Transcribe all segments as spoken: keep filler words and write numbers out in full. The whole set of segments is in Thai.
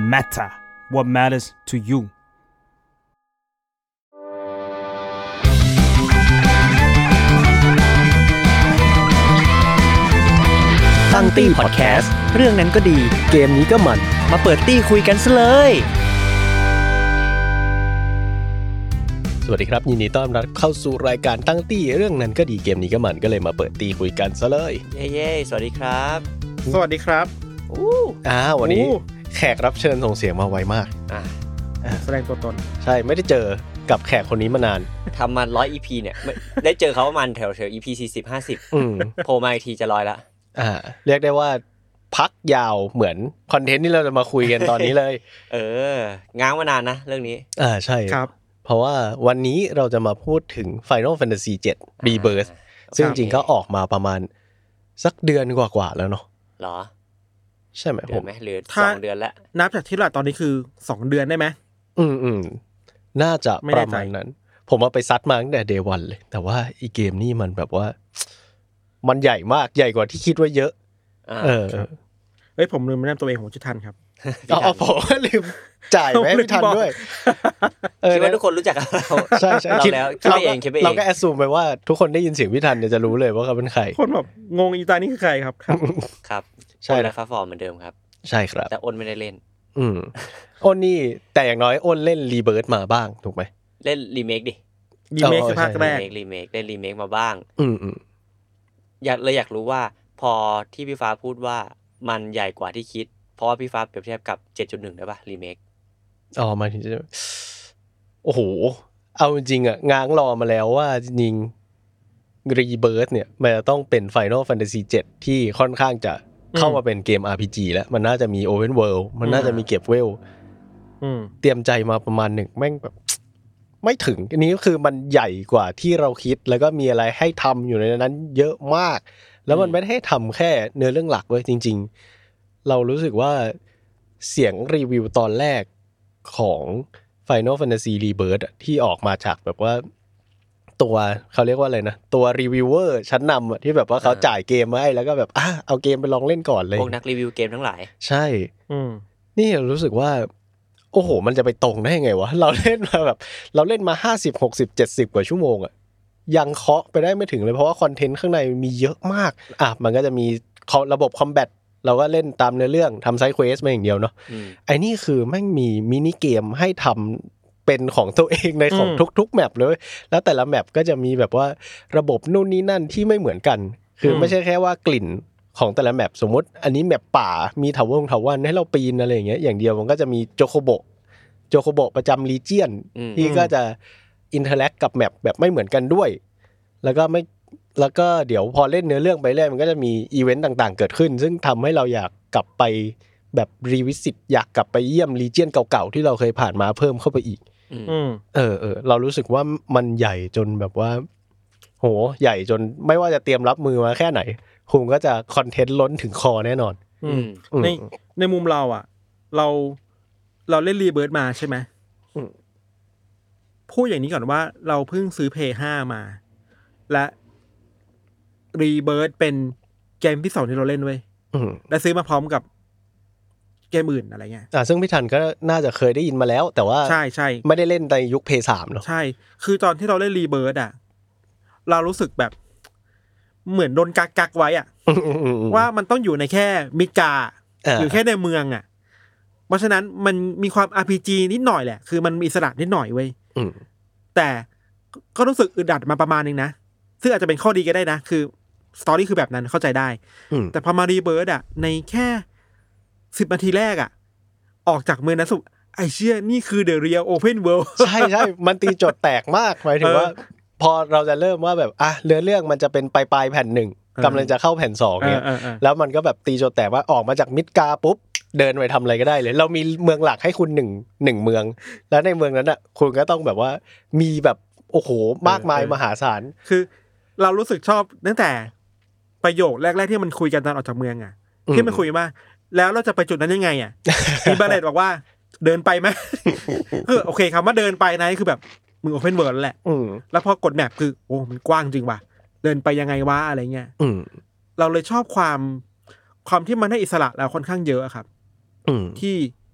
matter what matters to you ตั้งตี้พอดแคสต์เรื่องนั้นก็ดีเกมนี้ก็มันมาเปิดตี้คุยกันซะเลยสวัสดีครับยินดีต้อนรับเข้าสู่รายการตั้งตี้เรื่องนั้นก็ดีเกมนี้ก็มันก็เลยมาเปิดตี้คุยกันซะเลยเย้ๆสวัสดีครับสวัสดีครับอู้อ่าวันนี้แขกรับเชิญส่งเสียงมาไวมากอ่าแสดงตัวตนใช่ไม่ได้เจอกับแขกคนนี้มานานทำมาหนึ่งร้อย อี พี เนี่ยได้เจอเขาประมาณแถวๆ อี พี สี่สิบ ห้าสิบอืมโผล่มาอีกทีจะร้อยละอ่าเรียกได้ว่าพักยาวเหมือนคอนเทนต์ที่เราจะมาคุยกันตอนนี้เลยเออง้างมานานนะเรื่องนี้อ่าใช่ครับเพราะว่าวันนี้เราจะมาพูดถึง Final Fantasy เซเว่น Rebirth ซึ่งจริงๆก็ออกมาประมาณสักเดือนกว่าๆแล้วเนาะหรอใช่ไหมผมหรือสองเดือนแล้วนับจากที่เราตอนนี้คือสองเดือนได้ไหมอืมๆน่าจะประมาณนั้นผมเอาไปซัดมาตั้งแต่ Day วันเลยแต่ว่าอีเกมนี่มันแบบว่ามันใหญ่มากใหญ่กว่าที่คิดไว้เยอะเออเฮ้ยผมลืมแนะนำตัวเองผมชื่อทันครับอ๋อผมลืมจ่ายแม่พี่ทันด้วยเออคิดว่าทุกคนรู้จักเราใช่ๆคิดแล้วคิดเองคิดเองเราก็แอสซูมไปว่าทุกคนได้ยินเสียงพี่ทันเนี่ยจะรู้เลยว่าเขาเป็นใครคนแบบงงอีตานี่คือใครครับครับใช่แล้วฟ้าฟอร์มเหมือนเดิมครับใช่ครับแต่อ้นไม่ได้เล่นอืมอ้นนี่แต่อย่างน้อยอ้นเล่นรีเบิร์ธมาบ้างถูกไหมเล่นรีเมคดิรีเมคภาคแรกรีเมคเล่นรีเมคมาบ้างอืมๆอยากเลยอยากรู้ว่าพอที่พี่ฟ้าพูดว่ามันใหญ่กว่าที่คิดเพราะว่าพี่ฟ้าเปรียบเทียบกับ เจ็ดจุดหนึ่ง ได้ป่ะรีเมคอ๋อมาถึงจะโอ้โหเอาจริงๆอ่ะง้างรอมาแล้วว่าจริงๆ Rebirth เนี่ยมันจะต้องเป็น Final Fantasy เซเว่นที่ค่อนข้างจะเข้ามาเป็นเกม อาร์ พี จี แล้วมันน่าจะมี Open World มันน่าจะมีเก็บเวลอืมเตรียมใจมาประมาณหนึ่งแม่งแบบไม่ถึงอันนี้ก็คือมันใหญ่กว่าที่เราคิดแล้วก็มีอะไรให้ทำอยู่ในนั้นเยอะมากแล้วมันไม่ได้ให้ทำแค่เนื้อเรื่องหลักเว้ยจริงๆเรารู้สึกว่าเสียงรีวิวตอนแรกของ Final Fantasy Rebirth ที่ออกมาจากแบบว่าตัวเขาเรียกว่าอะไรนะตัวรีวิวเวอร์ชั้นนำที่แบบว่าเขาจ่ายเกมมาให้แล้วก็แบบอ่ะเอาเกมไปลองเล่นก่อนเลยพวกนักรีวิวเกมทั้งหลายใช่นี่รู้สึกว่าโอ้โหมันจะไปตรงได้ยังไงวะเราเล่นมาแบบเราเล่นมาห้าสิบ หกสิบ เจ็ดสิบกว่าชั่วโมงอ่ะยังเคาะไปได้ไม่ถึงเลยเพราะว่าคอนเทนต์ข้างในมีเยอะมากอ่ะมันก็จะมีระบบคอมแบทเราก็เล่นตามเนื้อเรื่องทำไซด์เควสมาอย่างเดียวเนาะไอ้นี่คือแม่งมีมินิเกมให้ทำเป็นของตัวเองในของทุกๆแมปเลยแล้วแต่ละแมปก็จะมีแบบว่าระบบนู่นนี่นั่นที่ไม่เหมือนกันคือไม่ใช่แค่ว่ากลิ่นของแต่ละแมปสมมติอันนี้แมปป่ามีถาวรถาวรให้เราปีนอะไรอย่างเงี้ยอย่างเดียวมันก็จะมีโจโคโบโจโคโบประจำรีเจียนที่ก็จะอินเทอร์แลคกับแมปแบบไม่เหมือนกันด้วยแล้วก็ไม่แล้วก็เดี๋ยวพอเล่นเนื้อเรื่องไปเรื่อยมันก็จะมีอีเวนต์ต่างๆเกิดขึ้นซึ่งทำให้เราอยากกลับไปแบบรีวิสิตอยากกลับไปเยี่ยมรีเจียนเก่าๆที่เราเคยผ่านมาเพิ่มเข้าไปอีกเออเออเรารู้สึกว่ามันใหญ่จนแบบว่าโหใหญ่จนไม่ว่าจะเตรียมรับมือมาแค่ไหนคุณก็จะคอนเทนต์ล้นถึงคอแน่นอนในในมุมเราอ่ะเราเราเล่นรีเบิร์ธมาใช่ไหมพูดอย่างนี้ก่อนว่าเราเพิ่งซื้อ พี เอ ห้า มาและรีเบิร์ธเป็นเกมที่สองที่เราเล่นเว้ยและซื้อมาพร้อมกับเกมอื่นอะไรเงี้ยอ่าซึ่งพี่ทันก็น่าจะเคยได้ยินมาแล้วแต่ว่าใช่ใช่ไม่ได้เล่นในยุค พี เอ สาม เนาะใช่คือตอนที่เราเล่นรีเบิร์ธอ่ะเรารู้สึกแบบเหมือนโดนกักกักไว้อ่ะว่ามันต้องอยู่ในแค่มิดกาอยู่แค่ในเมืองอ่ะเพราะฉะนั้นมันมีความ อาร์ พี จี นิดหน่อยแหละคือมันมีอิสระนิดหน่อยเว้ยแต่ก็รู้สึกอึดอัดมาประมาณนึงนะซึ่งอาจจะเป็นข้อดีก็ได้นะคือสตอรี่คือแบบนั้นเข้าใจได้แต่พอมารีเบิร์ธอ่ะในแค่สิบนาทีแรกอ่ะออกจากเมืองนั้นสุดไอ้เชี่ยนี่คือ The Real Open World ใช่ๆมันตีโจทย์แตกมากหมายถึงว่าพอเราจะเริ่มว่าแบบอ่ะเรื่องเรื่องมันจะเป็นปลายๆแผ่นหนึ่งกำลังจะเข้าแผ่นสองเนี่ยแล้วมันก็แบบตีโจทย์แตกว่าออกมาจากมิดกาปุ๊บเดินไปทำอะไรก็ได้เลยเรามีเมืองหลักให้คุณหนึ่งหนึ่งเมืองแล้วในเมืองนั้นอ่ะคุณก็ต้องแบบว่ามีแบบโอ้โหมากมายมหาศาลคือเรารู้สึกชอบตั้งแต่ประโยคแรกๆที่มันคุยกันตอนออกจากเมืองอ่ะที่มันคุยว่าแล้วเราจะไปจุดนั้นยังไงอ่ะมีบาเลตบอกว่าเดินไปไหมคือโอเคคำว่าเดินไปนะคือแบบมึงโอเพนเวิลด์แหละแล้วพอกดแมปคือโอ้มันกว้างจริงว่ะเดินไปยังไงวะอะไรเงี้ยเราเลยชอบความความที่มันให้อิสระเราค่อนข้างเยอะครับที่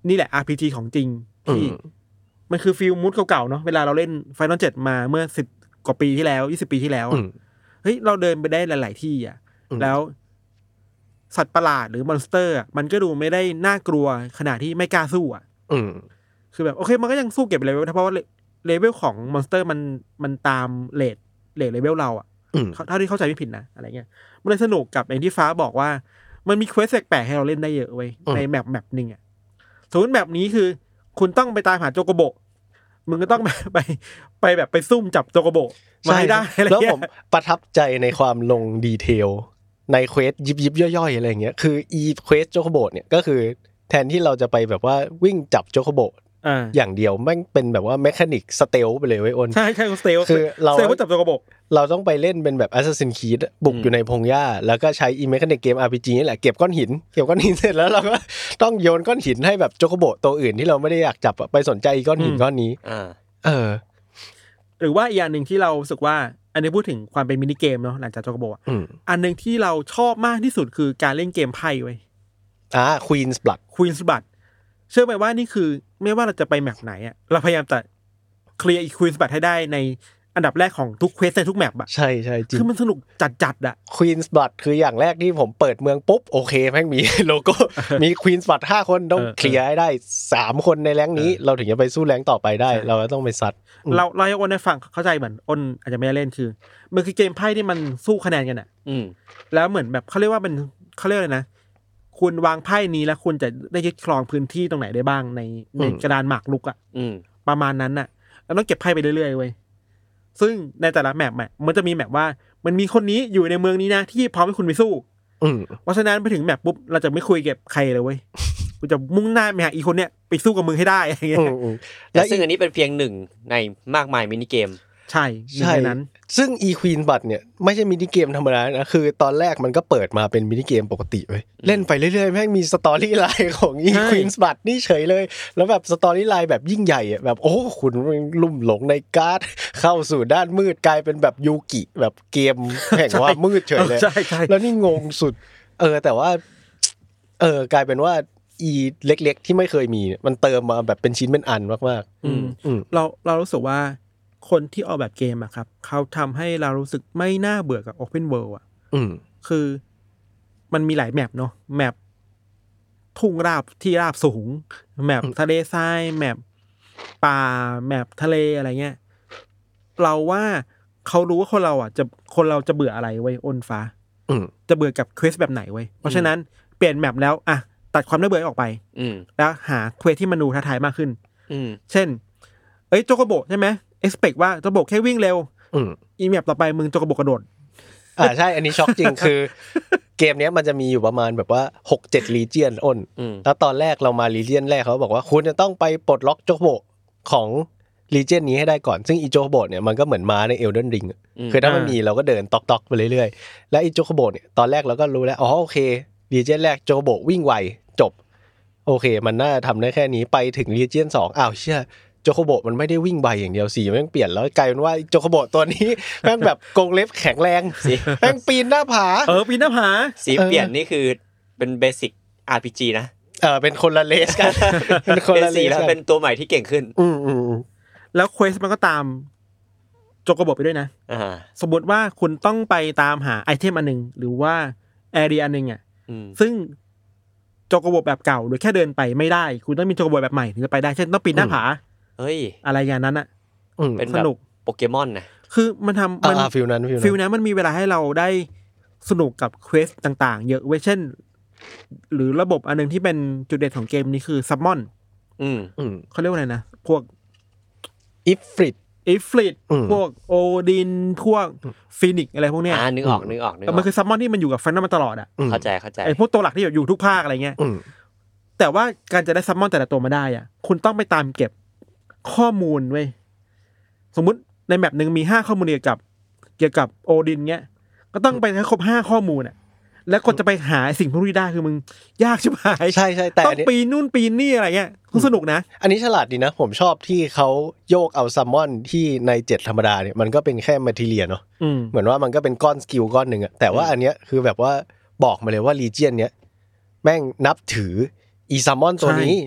นี่แหละ อาร์ พี จี ของจริงที่มันคือฟีลมูดเก่าๆเนาะเวลาเราเล่น Final เจ็ดมาเมื่อสิบกว่าปีที่แล้วยี่สิบปีที่แล้วเฮ้ยเราเดินไปได้หลายๆที่อ่ะแล้วสัตว์ประหลาดหรือมอนสเตอร์อ่ะมันก็ดูไม่ได้น่ากลัวขนาดที่ไม่กล้าสู้อ่ะคือแบบโอเคมันก็ยังสู้เก็บเลเวลเพราะว่าเลเวลของมอนสเตอร์มันมันตามเรทเรทเลเวลเราอ่ะเท่าที่เข้าใจไม่ผิดนะอะไรเงี้ยมันเลยสนุกกับอย่างที่ฟ้าบอกว่ามันมีเควสแปลกๆให้เราเล่นได้เยอะเว้ยในแมปแมปนึงอ่ะสมมติแบบนี้คือคุณต้องไปตามหาโจโกโบมึงก็ต้องไปไปแบบไปซุ่มจับโจโกโบมาให้ได้แล้วผมประทับใจในความลงดีเทลในเควสยิบยิบย่อยๆอะไรอย่างเงี้ยคืออีเควสโจโกโบเนี่ยก็คือแทนที่เราจะไปแบบว่าวิ่งจับโจโกโบอย่างเดียวแม่งเป็นแบบว่าแมคานิกสเตลไปเลยเว้ยอ้นใช่ใช่สเตลคือเราสเตลจับโจโกโบเราต้องไปเล่นเป็นแบบ Assassin's Creed บุกอยู่ในพงหญ้าแล้วก็ใช้อีเมคานิกเกม อาร์ พี จี นี่แหละเก็บก้อนหินเก็บก้อนหินเสร็จแล้วเราก็ต้องโยนก้อนหินให้แบบโจโกโบตัวอื่นที่เราไม่ได้อยากจับไปสนใจก้อนหินก้อนนี้เออหรือว่าอีกอย่างนึงที่เรารู้สึกว่าอันนี้พูดถึงความเป็นมินิเกมเนาะหลังจากโจโกโบอ่ะอันนึงที่เราชอบมากที่สุดคือการเล่นเกมไพ่เว้ยอ่า Queen's Blood Queen's Blood เชื่อไหมว่านี่คือไม่ว่าเราจะไปแมปไหนอ่ะเราพยายามจะเคลียร์อี Queen's Blood ให้ได้ในอันดับแรกของทุกเควสในทุกแมปอ่ะใช่ๆจริงคือมันสนุกจัดๆอ่ะ Queen's Blood คืออย่างแรกที่ผมเปิดเมืองปุ๊บโอเคแม่งมีโลโก้มี Queen's Blood ห้าคนต้องเคลียร์ให้ได้สามคนในแรงนี้เราถึงจะไปสู้แรงต่อไปได้เราก็ต้องไปซัดเราเราให้อ้นได้ฟังเข้าใจเหมือนอ้นอาจจะไม่ได้เล่นคือมันคือเกมไพ่ที่มันสู้คะแนนกันอ่ะแล้วเหมือนแบบเขาเรียกว่ามันเขาเรียกอะไรนะคุณวางไพ่นี้แล้วคุณจะได้ยึดครองพื้นที่ตรงไหนได้บ้างในในกระดานหมากรุกอ่ะประมาณนั้นน่ะแล้วต้องเก็บไพ่ไปเรื่อยๆเว้ยซึ่งในแต่ละแมปอ่ะมันจะมีแมปว่ามันมีคนนี้อยู่ในเมืองนี้นะที่พร้อมให้คุณไปสู้เพราะฉะนั้นไปถึงแมปปุ๊บเราจะไม่คุยกับใครเลยเว้ยกูจะมุ่งหน้าไปหาอีคนเนี้ยไปสู้กับมึงให้ได้อะไรเงี้ยและซึ่งอันนี้เป็นเพียงหนึ่งในมากมายมินิเกมใช่ใช่นั้นซึ่ง e Queen Blood เนี่ยไม่ใช่มินิเกมธรรมดานะคือตอนแรกมันก็เปิดมาเป็นมินิเกมปกติเว้ยเล่นไปเรื่อยๆแม่งมีสตอรี่ไลน์ของ e Queen Blood นี่เฉยเลยแล้วแบบสตอรี่ไลน์แบบยิ่งใหญ่อ่ะแบบโอ้คุณลุ่มหลงในการ์ดเข้าสู่ด้านมืดกลายเป็นแบบยูกิแบบเกมแห่งว่ามืดเฉยเลยแล้วนี่งงสุดเออแต่ว่าเออกลายเป็นว่าอีเล็กๆที่ไม่เคยมีมันเติมมาแบบเป็นชิ้นเป็นอันมากๆอืมอืมเราเรารู้สึกว่าคนที่ออกแบบเกมอะครับเขาทำให้เรารู้สึกไม่น่าเบื่อกับ Open World อ่ะอืมคือมันมีหลายแมปเนาะแมปทุ่งราบที่ราบสูงแมปทะเลทรายแมปป่าแมปทะเลอะไรเงี้ยเราว่าเขารู้ว่าคนเราอ่ะจะคนเราจะเบื่ออะไรเว้ยอ้นฟ้าจะเบื่อกับเควสแบบไหนเว้ยเพราะฉะนั้นเปลี่ยนแมปแล้วอ่ะตัดความน่าเบื่อออกไปแล้วหาเควสที่มันดูท้าทายมากขึ้นเช่นเอ้ยโจโกโบใช่ไหมเอ็กซ์เพคว่าโจโกโบแค่วิ่งเร็วอีแมปต่อไปมึงโจโกโบกระโดดอ่าใช่อันนี้ช็อกจริงคือเกมนี้มันจะมีอยู่ประมาณแบบว่า หกเจ็ด ลีเจียนอ้นแล้วตอนแรกเรามาลีเจียนแรกเขาบอกว่าคุณจะต้องไปปลดล็อกโจโกโบของลีเจียนนี้ให้ได้ก่อนซึ่งอีโจโกโบเนี่ยมันก็เหมือนม้าใน Elden Ring คือถ้ามันมีเราก็เดินตอกๆไปเรื่อยๆแล้วอีโจโกโบเนี่ยตอนแรกเราก็รู้แล้วอ๋อโอเคลีเจียนแรกโจโกโบวิ่งไวจบโอเคมันน่าทำได้แค่นี้ไปถึงลีเจียนสองอ้าวเชื่อโจโคโบมันไม่ได้วิ่งไวอย่างเดียวสีแม่งเปลี่ยนแล้วกลายเป็นว่าโจโคโบตัวนี้แม่งแบบกรงเล็บแข็งแรงแม่งปีนหน้าผาเออปีนหน้าผาสีเปลี่ยนนี่คือเป็นเบสิก อาร์ พี จี นะเออเป็นคนละเลสกันเป็นคนละเลสแล้วเป็นตัวใหม่ที่เก่งขึ้นอืมๆแล้วเควสมันก็ตามโจโคโบไปด้วยนะอ่าสมมติว่าคุณต้องไปตามหาไอเทมอันนึงหรือว่าแอเรียอันนึงอ่ะซึ่งโจโกโบแบบเก่าหรือแค่เดินไปไม่ได้คุณต้องมีโจโกโบแบบใหม่ถึงจะไปได้เช่นต้องปีนหน้าผาเฮ้ยอะไรอย่างนั้นอ่ะเป็นสนุกโปเกมอนนะคือมันทำมันฟิลนั้นฟิลนั้นมันมีเวลาให้เราได้สนุกกับเควสต่างๆเยอะเว้ยเช่นหรือระบบอันนึงที่เป็นจุดเด่นของเกมนี้คือซัมมอนอืมเขาเรียกว่าอะไรนะพวกอิฟริตอิฟริตพวกโอดินพวกฟีนิกอะไรพวกเนี้ยอ่านึกออกนึกออกนึกออกมันคือซัมมอนที่มันอยู่กับแฟนนัมมาตลอดอ่ะเข้าใจเข้าใจไอ้พวกตัวหลักที่อยู่ทุกภาคอะไรเงี้ยแต่ว่าการจะได้ซัมมอนแต่ละตัวมาได้อ่ะคุณต้องไปตามเก็บข้อมูลเว้ยสมมุติในแมปนึงมีห้าข้อมูลเกี่ยวกับเกี่ยวกับโอดินเงี้ยก็ต้องไปให้ครบห้าข้อมูลอ่ะแล้วก็จะไปหาสิ่งพวกนี้ได้คือมึงยากชิบหายใช่ๆแต่ต้องปีนนู่นปีนนี่อะไรเงี้ยคือสนุกนะอันนี้ฉลาดดีนะผมชอบที่เขาโยกเอาซัมมอนที่ในเจ็ดธรรมดาเนี่ยมันก็เป็นแค่แมททีเรียลเนาะเหมือนว่ามันก็เป็นก้อนสกิลก้อนนึงอ่ะแต่ว่าอันเนี้ยคือแบบว่าบอกมาเลยว่าลีเจียนเนี้ยแม่งนับถืออีซัมมอนตัวนี้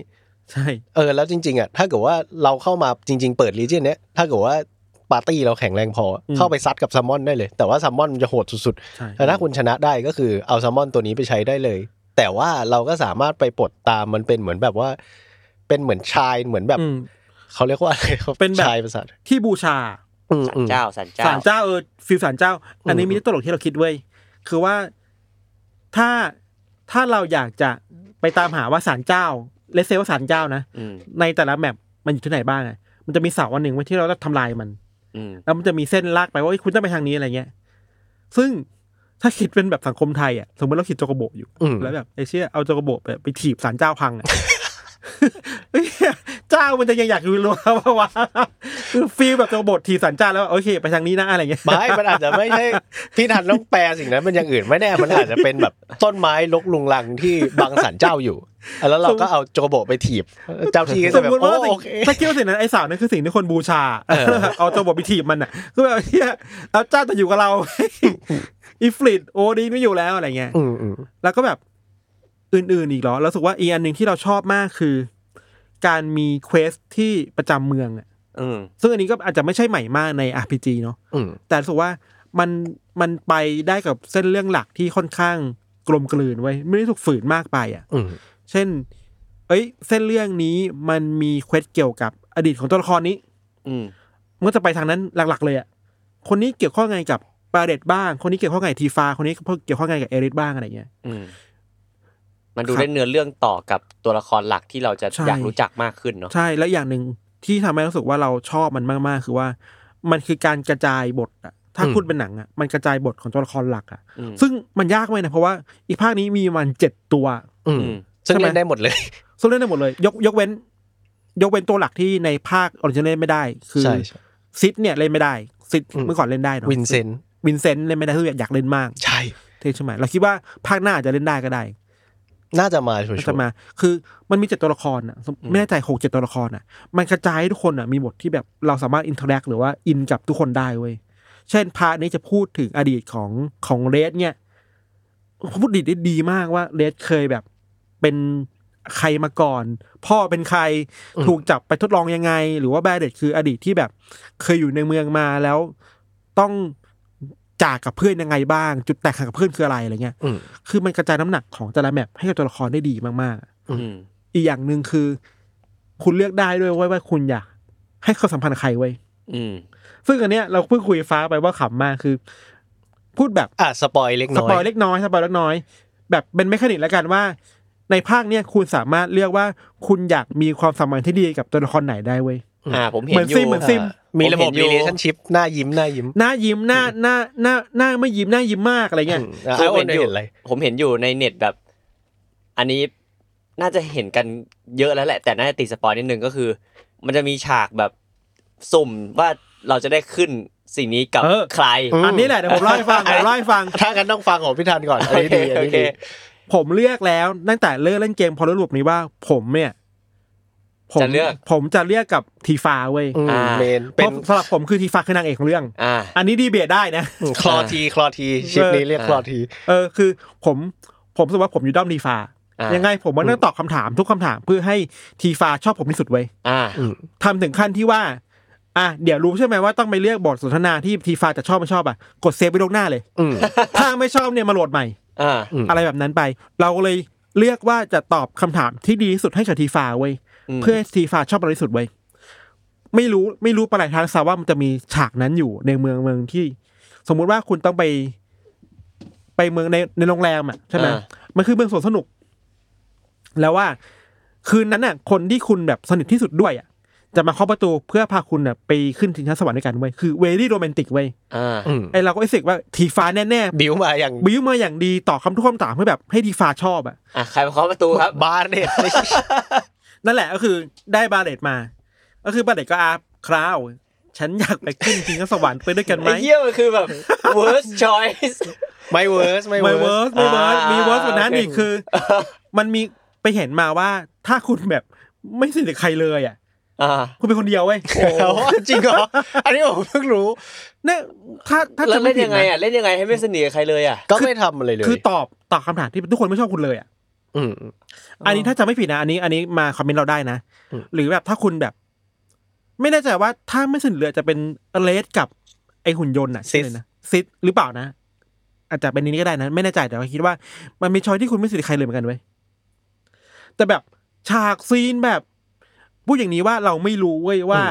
ใช่เออแล้วจริงๆอ่ะถ้าเกิดว่าเราเข้ามาจริงๆเปิดลีเจียนเนี้ยถ้าเกิดว่าปาร์ตี้เราแข็งแรงพอเข้าไปซัดกับซัมมอนได้เลยแต่ว่าซัมมอนมันจะโหดสุดๆแต่ถ้าคุณชนะได้ก็คือเอาซัมมอนตัวนี้ไปใช้ได้เลยแต่ว่าเราก็สามารถไปปลดตามมันเป็นเหมือนแบบว่าเป็นเหมือนชายเหมือนแบบเขาเรียกว่าอะไรเป็นชายภาษาที่บูชาศาลเจ้าศาลเจ้าศาลเจ้าเออฟิลศาลเจ้าอันนี้มีตลกที่เราคิดเว้ยคือว่าถ้าถ้าเราอยากจะไปตามหาว่าศาลเจ้าเลเซว่าศาลเจ้านะในแต่ละแมปมันอยู่ที่ไหนบ้างอ่ะมันจะมีเสาอันหนึ่งไว้ที่เราต้องทำลายมันแล้วมันจะมีเส้นลากไปว่าคุณต้องไปทางนี้อะไรเงี้ยซึ่งถ้าคิดเป็นแบบสังคมไทยอ่ะสมมติเราคิดโจโกโบอยู่แล้วแบบไอ้เชี่ยเอาโจโกโบไปถีบศาลเจ้าพังอ่ะเจ้ามันจะยังอยากอยู่รู้ว่าว่าคือฟีลแบบโจโกโบถีบศาลเจ้าแล้วโอเคไปทางนี้นะอะไรเงี้ยไม่มันอาจจะไม่ใช่พี่ทันต้องแปลสิ่งนั้นเป็นอย่างอื่นไม่แน่มันอาจจะเป็นแบบต้นไม้รกลุงลังที่บังศาลเจ้าอยู่แล้วเราก็เอาโจโกโบไปถีบเจ้าที่ก็จะแบบโอเคถ้าคิดว่าสิ่งนั้นไอ้สาวนั่นคือสิ่งที่คนบูชาเอาโจโกโบไปถีบมันอ่ะคือแบบเฮียแล้วเจ้าจะอยู่กับเราอีฟลิตโอดีไม่อยู่แล้วอะไรเงี้ยแล้วก็แบบอื่นๆอีกเหรอรู้สึกว่าอีกอันหนึ่งที่เราชอบมากคือการมีเควสที่ประจำเมืองอ่ะซึ่งอันนี้ก็อาจจะไม่ใช่ใหม่มากใน อาร์ พี จี เนาะแต่รู้สึกว่ามันมันไปได้กับเส้นเรื่องหลักที่ค่อนข้างกลมกลืนไว้ไม่ได้ถูกฝืนมากไปอ่ะเช่นเอ้ยเส้นเรื่องนี้มันมีเควสเกี่ยวกับอดีตของตัวละครนี้เมื่อจะไปทางนั้นหลักๆเลยอ่ะคนนี้เกี่ยวข้องไงกับปาเดตบ้างคนนี้เกี่ยวข้องไงทีฟาคนนี้เกี่ยวข้องไงกับเอริสบ้างอะไรเงี้ยมันดูได้เนื้อเรื่องต่อกับตัวละครหลักที่เราจะอยากรู้จักมากขึ้นเนาะใช่และอย่างหนึ่งที่ทำให้รู้สึกว่าเราชอบมันมากๆคือว่ามันคือการกระจายบทอ่ะถ้าพูดเป็นหนังอ่ะมันกระจายบทของตัวละครหลักอ่ะซึ่งมันยากไหมนะเพราะว่าอีกภาคนี้มีมันเจ็ดตัวซึ่งเล่นได้หมดเลยซึ่งเล่นได้หมดเลยยกยกเว้นยกเว้นตัวหลักที่ในภาคออริจินอลเล่นไม่ได้คือซิดเนี่ยเล่นไม่ได้ซิดเมื่อก่อนเล่นได้เนาะวินเซนต์วินเซนต์เล่นไม่ได้คืออยากเล่นมากใช่ใช่ไหมเราคิดว่าภาคหน้าจะเล่นได้ก็ได้น่าจะมาชัวร์จะมาคือมันมีเจ็ดตัวละครอ่ะไม่แน่ใจหกเจ็ดตัวละครอ่ะมันกระจายให้ทุกคนอ่ะมีบทที่แบบเราสามารถอินเทอร์แอคหรือว่าอินกับทุกคนได้เว้ยเช่นพาร์ทนี้จะพูดถึงอดีตของของเรดเนี่ยพูดดีได้ดีมากว่าเรดเคยแบบเป็นใครมาก่อนพ่อเป็นใครถูกจับไปทดลองยังไงหรือว่าแบดเดตคืออดีตที่แบบเคยอยู่ในเมืองมาแล้วต้องจากกับเพื่อนยังไงบ้างจุดแตกหักกับเพื่อนคืออะไรอะไรเงี้ยคือมันกระจายน้ำหนักของแต่ละแมปให้กับตัวละครได้ดีมากๆอีกอย่างนึงคือคุณเลือกได้ด้วยว่าว่าคุณอยากให้เขาสัมพันธ์ใครไว้ซึ่งอันเนี้ยเราเพิ่งคุยฟ้าไปว่าขำมากคือพูดแบบอ่ะสปอยเล็กน้อยสปอยเล็กน้อยสปอยเล็กน้อยแบบเป็นเมคานิกแล้วกันว่าในภาคเนี้ยคุณสามารถเลือกว่าคุณอยากมีความสัมพันธ์ที่ดีกับตัวละครไหนได้เว้ยอ่าผมเห็นอยู่เหมือนซิมมีระบบ relationship หน้ายิ้มหน้ายิ้มหน้ายิ้มหน้าหน้าหน้าหน้าไม่ยิ้มหน้ายิ้มมากอะไรเงี้ยผมเห็นอยู่ผมเห็นอยู่ในเน็ตแบบอันนี้น่าจะเห็นกันเยอะแล้วแหละแต่น่าจะติดสปอยนิดนึงก็คือมันจะมีฉากแบบสุ่มว่าเราจะได้ขึ้นสิ่งนี้กับใครอันนี้แหละเดี๋ยวผมเล่าให้ฟังผมเล่าให้ฟังถ้างั้นต้องฟังของพี่ธันก่อนอันนี้ดีอันนี้ดีผมเลือกแล้วตั้งแต่เริ่มเล่นเกมพอรู้รูปนี้ว่าผมเนี่ยผมจะเลือกผมจะเลือกกับทีฟ้าเว้ยเมนเป็นสำหรับผมคือทีฟ้าคือนางเอกของเรื่องอ่าอันนี้ดีเบตได้นะคลอทีคลอทีชิปนี้เรียกคลอทีเออคือผมผมรู้สึกว่าผมอยู่ด้อมทีฟ้ายังไงผมว่าต้องตอบคำถามทุกคำถามเพื่อให้ทีฟ้าชอบผมที่สุดเว้ยทำถึงขั้นที่ว่าอ่ะเดี๋ยวรู้ใช่ไหมว่าต้องไปเลือกบทสนทนาที่ทีฟ้าจะชอบไม่ชอบอ่ะกดเซฟไว้ล่วงหน้าเลยถ้าไม่ชอบเนี่ยมาโหลดใหม่อะไรแบบนั้นไปเราเลยเลือกว่าจะตอบคำถามที่ดีที่สุดให้กับทีฟ้าเว้ยเพื่อทีฟ้าชอบเราที่สุดเว้ยไม่รู้ไม่รู้ปลายทางซะว่ามันจะมีฉากนั้นอยู่ในเมืองเมืองที่สมมุติว่าคุณต้องไปไปเมืองในในโรงแรมอ่ะใช่ไหมมันคือเมืองสวนสนุกแล้วว่าคืนนั้นน่ะคนที่คุณแบบสนิทที่สุดด้วยอ่ะจะมาเคาะประตูเพื่อพาคุณน่ะไปขึ้นชิงช้าสวรรค์ด้วยกันเว้ยคือเวรี่โรแมนติกเว้ยไอเราก็รู้สึกว่าทีฟ้าแน่ๆบิ้วมาอย่างบิ้วมาอย่างดีตอบคำทุกคำถามเพื่อแบบให้ทีฟ้าชอบอ่ะอ่ะใครมาเคาะประตูครับบาร์เดตนั่นแหละก็คือได้บาร์เดตมาก็คือบาร์เดตก็อาคราวฉันอยากไปขึ้นชิงช้าสวรรค์ไปด้วยกันไหมไอ้เหี้ยมันคือแบบ worst choice ไม่ worst ไม่ worst ไม่ worst มี worst กว่านั้นอีกคือมันมีไปเห็นมาว่าถ้าคุณแบบไม่สนิทใครเลยอ่ะคุณเป็นคนเดียวเว้ยโอ้จริงเหรออันนี้ผมเพิ่งรู้เนี่ยถ้าถ้าจะเล่นยังไงอ่ะเล่นยังไงให้ไม่สนิทกับใครเลยอ่ะก็ไม่ทำอะไรเลยคือตอบตอบคำถามที่ทุกคนไม่ชอบคุณเลยอ่ะอืมอันนี้ถ้าจำไม่ผิดนะอันนี้อันนี้มาคอมเมนต์เราได้นะหรือแบบถ้าคุณแบบไม่แน่ใจว่าถ้าไม่สินเหลือจะเป็นเลสกับไอหุ่นยนต์อ่ะใช่เลยนะซิดหรือเปล่านะอาจจะเป็นนี้ก็ได้นะไม่แน่ใจแต่ว่าคิดว่ามันมีช้อยที่คุณไม่สิทธิ์ใครเลยเหมือนกันเว้ยแต่แบบฉากซีนแบบพูดอย่างนี้ว่าเราไม่รู้เว้ยว่า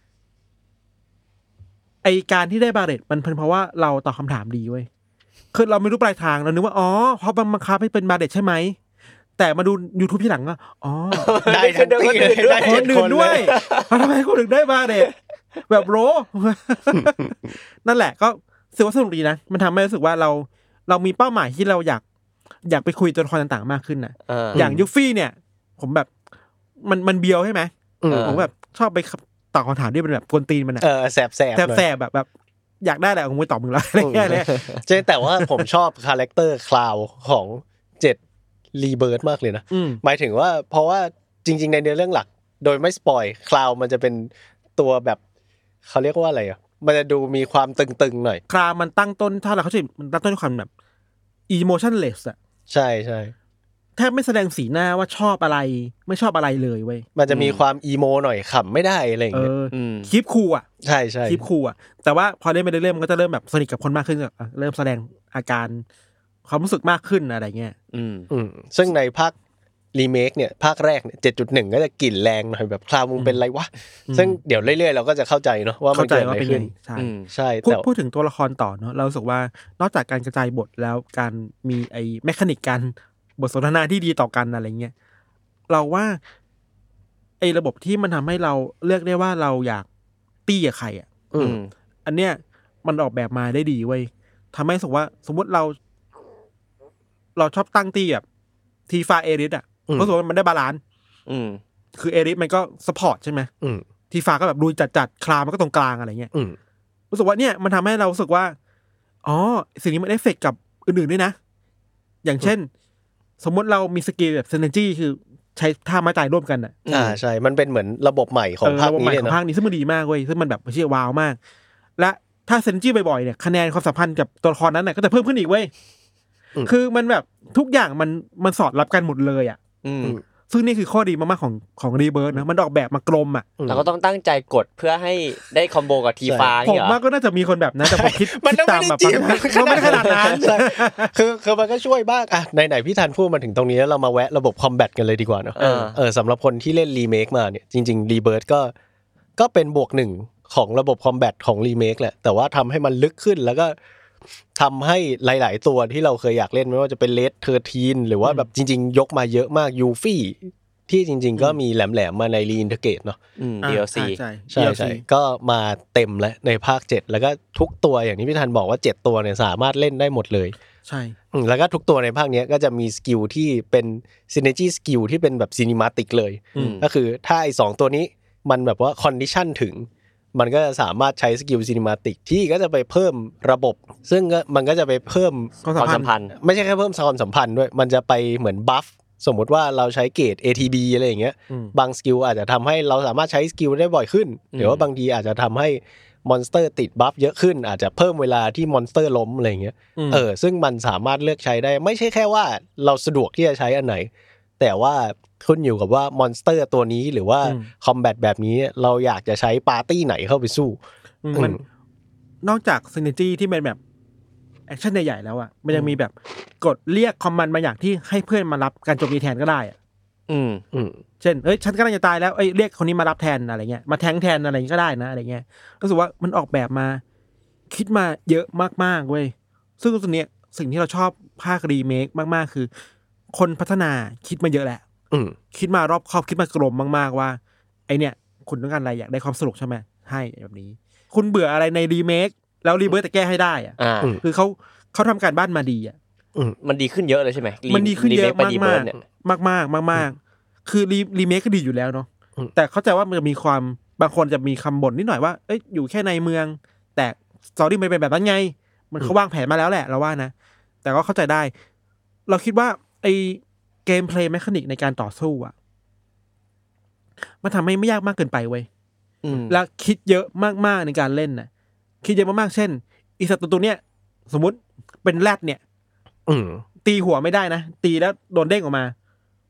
ไอการที่ได้บาเรตมันเป็นเพราะว่าเราตอบคำถามดีเว้ยคือเราไม่รู้ปลายทางเรานึกว่าอ๋อเพราะบังคับให้เป็นบาเรตใช่ไหมแต่มาดู YouTube ที่หลังก็อ๋อได้ทั้งตีได้คนอื่นด้วยทำไมคนถึงได้บาเรตแบบโรนั่นแหละก็รู้สึกว่าสนุกดีนะมันทำให้รู้สึกว่าเราเรามีเป้าหมายที่เราอยากอยากไปคุยตัวละครต่างๆมากขึ้นนะอย่างยูฟี่เนี่ยผมแบบมันมันเบียวใช่ไหมผมแบบชอบไปตอบคำถามที่เป็นแบบกวนตีนมันอะเออแสบแสบแสบแบบแบบอยากได้แหละผมไปตอบมึงแล้วอะไรเงี้ยเลยใช่แต่ว่าผมชอบคาแรคเตอร์คลาวของเจ็ดรีเบิร์ธมากเลยนะหมายถึงว่าเพราะว่าจริงๆในเนื้อเรื่องหลักโดยไม่สปอยคลาวมันจะเป็นตัวแบบเขาเรียกว่าอะไรอ่ะมันจะดูมีความตึงๆหน่อยคลาวมันตั้งต้นถ้าเราเข้าใจมันตั้งต้นด้วยความแบบ emotionless อ่ะใช่ใช่แทบไม่แสดงสีหน้าว่าชอบอะไรไม่ชอบอะไรเลยเว้ยมันจะมีความอีโมหน่อยขำไม่ได้อะไรอย่างเงี้ยคลิปคูลอ่ะใช่ใช่คลิปคูลอ่ะแต่ว่าพอเล่นไปเรื่อยๆมันก็จะเริ่มแบบสนิทกับคนมากขึ้นเริ่มแสดงอาการความรู้สึกมากขึ้นอะไรเงี้ยอืมอืมซึ่งในภาครีเมคเนี่ยภาคแรกเนี่ย เจ็ดจุดหนึ่ง ก็จะกลิ่นแรงหน่อยแบบคลาวมึงเป็นไรวะซึ่งเดี๋ยวเรื่อยๆเราก็จะเข้าใจเนาะว่ามันเกิดอะไรขึ้นใช่ใช่แต่พูดถึงตัวละครต่อเนาะเรารู้สึกว่านอกจากการกระจายบทแล้วการมีไอ้แมคานิกการบทสนทนาที่ดีต่อกันอะไรเงี้ยเราว่าไอ้ระบบที่มันทำให้เราเลือกได้ว่าเราอยากตี้กับใครอ่ะอันเนี้ยมันออกแบบมาได้ดีเว้ยทำให้รู้สึกว่าสมมติเราเราชอบตั้งตี้แบบทีฟาเอริสอ่ะเพราะส่วนมันได้บาลานซ์คือเอริสมันก็สปอร์ตใช่ไหมทีฟาก็แบบดูจัดๆคลามันก็ตรงกลางอะไรเงี้ยรู้สึกว่าเนี่ยมันทำให้เรารู้สึกว่าอ๋อสิ่งนี้มันเอฟเฟกต์กับอื่นๆด้วยนะอย่างเช่นสมมติเรามีสกิลแบบซินเนอร์จี้คือใช้ท่าไม้ตายร่วมกันอ่ะอ่าใช่มันเป็นเหมือนระบบใหม่ของภาคนี้เลยนะภาคนี้ซึ่งมันดีมากเว้ยซึ่งมันแบบเชี่ยว้าวมากและถ้าซินเนอร์จี้บ่อยๆเนี่ยคะแนนความสัมพันธ์กับตัวละครนั้นน่ะก็จะเพิ่มขึ้นอีกเว้ยคือมันแบบทุกอย่างมันมันสอดรับกันหมดเลยอ่ะซึ่งนี่คือข้อดีมากๆของของรีเบิร์ธนะมันออกแบบมากลมอ่ะเราก็ต้องตั้งใจกดเพื่อให้ได้คอมโบกับทีฟ้าผมว่าก็น่าจะมีคนแบบนั้นแต่ผมคิดตามแบบมันไม่ขนาดนั้นคือคือมันก็ช่วยบ้างอ่ะไหนๆพี่ธันพูดมาถึงตรงนี้แล้วเรามาแวะระบบคอมแบทกันเลยดีกว่าเนาะเออสำหรับคนที่เล่นรีเมคมาเนี่ยจริงๆรีเบิร์ธก็ก็เป็นบวกหนึ่งของระบบคอมแบทของรีเมคแหละแต่ว่าทำให้มันลึกขึ้นแล้วก็ทำให้หลายๆตัวที่เราเคยอยากเล่นไม่ว่าจะเป็นเลดเทอร์ทีนหรือว่าแบบจริงๆยกมาเยอะมากยูฟี่ที่จริงๆก็มีแหลมๆมาในรีอินเทอร์เกตเนาะดี แอล ซีใช่ใช่ก็มาเต็มแล้วในภาคเจ็ดแล้วก็ทุกตัวอย่างที่พี่ธันบอกว่าเจ็ดตัวเนี่ยสามารถเล่นได้หมดเลยใช่แล้วก็ทุกตัวในภาคนี้ก็จะมีสกิลที่เป็นซินเนอร์จี้สกิลที่เป็นแบบซินิมาติกเลยก็คือถ้าไอ้สองตัวนี้มันแบบว่าคอนดิชันถึงมันก็จะสามารถใช้สกิลซินิมาติกที่ก็จะไปเพิ่มระบบซึ่งมันก็จะไปเพิ่มความสัมพันธ์ไม่ใช่แค่เพิ่มความสัมพันธ์ด้วยมันจะไปเหมือนบัฟสมมุติว่าเราใช้เกรด เอ ที บี อะไรอย่างเงี้ยบางสกิลอาจจะทำให้เราสามารถใช้สกิลได้บ่อยขึ้นหรือว่าบางทีอาจจะทำให้มอนสเตอร์ติดบัฟเยอะขึ้นอาจจะเพิ่มเวลาที่มอนสเตอร์ล้มอะไรอย่างเงี้ยเออซึ่งมันสามารถเลือกใช้ได้ไม่ใช่แค่ว่าเราสะดวกที่จะใช้อันไหนแต่ว่าขึ้นอยู่กับว่ามอนสเตอร์ตัวนี้หรือว่าคอมแบทแบบนี้เราอยากจะใช้ปาร์ตี้ไหนเข้าไปสู้มันนอกจากซินเนอร์จี้ที่เป็นแบบแอคชั่นใหญ่ๆแล้วอ่ะมันยังมีแบบกดเรียกคอมมานด์มาอย่างที่ให้เพื่อนมารับการโจมตีแทนก็ได้อ่ะอืมอืมเช่นเอ้ยฉันกำลังจะตายแล้วเอ้ยเรียกคนนี้มารับแทนอะไรเงี้ยมาแทงแทนอะไรก็ได้นะอะไรเงี้ยรู้สึกว่ามันออกแบบมาคิดมาเยอะมากๆเว้ยซึ่งตรงเนี้ยสิ่งที่เราชอบภาครีเมคมากๆคือคนพัฒนาคิดมาเยอะแหละคิดมารอบคอบคิดมากลมมากๆว่าไอเนี้ยคุณต้องการอะไรอยากได้ความสนุกใช่ไหมให้แบบนี้คุณเบื่ออะไรในรีเมคแล้วรีเบิร์ธแต่แก้ให้ได้อ่ะคือเขาเขาทำการบ้านมาดีอ่ะมันดีขึ้นเยอะเลยใช่ไหมมันดีขึ้นเยอะมากมากมากมากมากมากคือรีรีเมคก็ดีอยู่แล้วเนาะแต่เข้าใจว่ามันจะมีความบางคนจะมีคำบ่นนิดหน่อยว่าเอ้ยอยู่แค่ในเมืองแต่สตอรี่มันเป็นแบบนั้นไงมันเขาวางแผนมาแล้วแหละเราว่านะแต่ก็เข้าใจได้เราคิดว่าไอเกมเพลย์แมคานิกในการต่อสู้อ่ะมันทำให้ไม่ยากมากเกินไปเว้ยแล้วคิดเยอะมากๆในการเล่นน่ะคิดเยอะมากๆเช่นอีสัตว์ตัวเนี้ยสมมุติเป็นแรดเนี่ยตีหัวไม่ได้นะตีแล้วโดนเด้งออกมา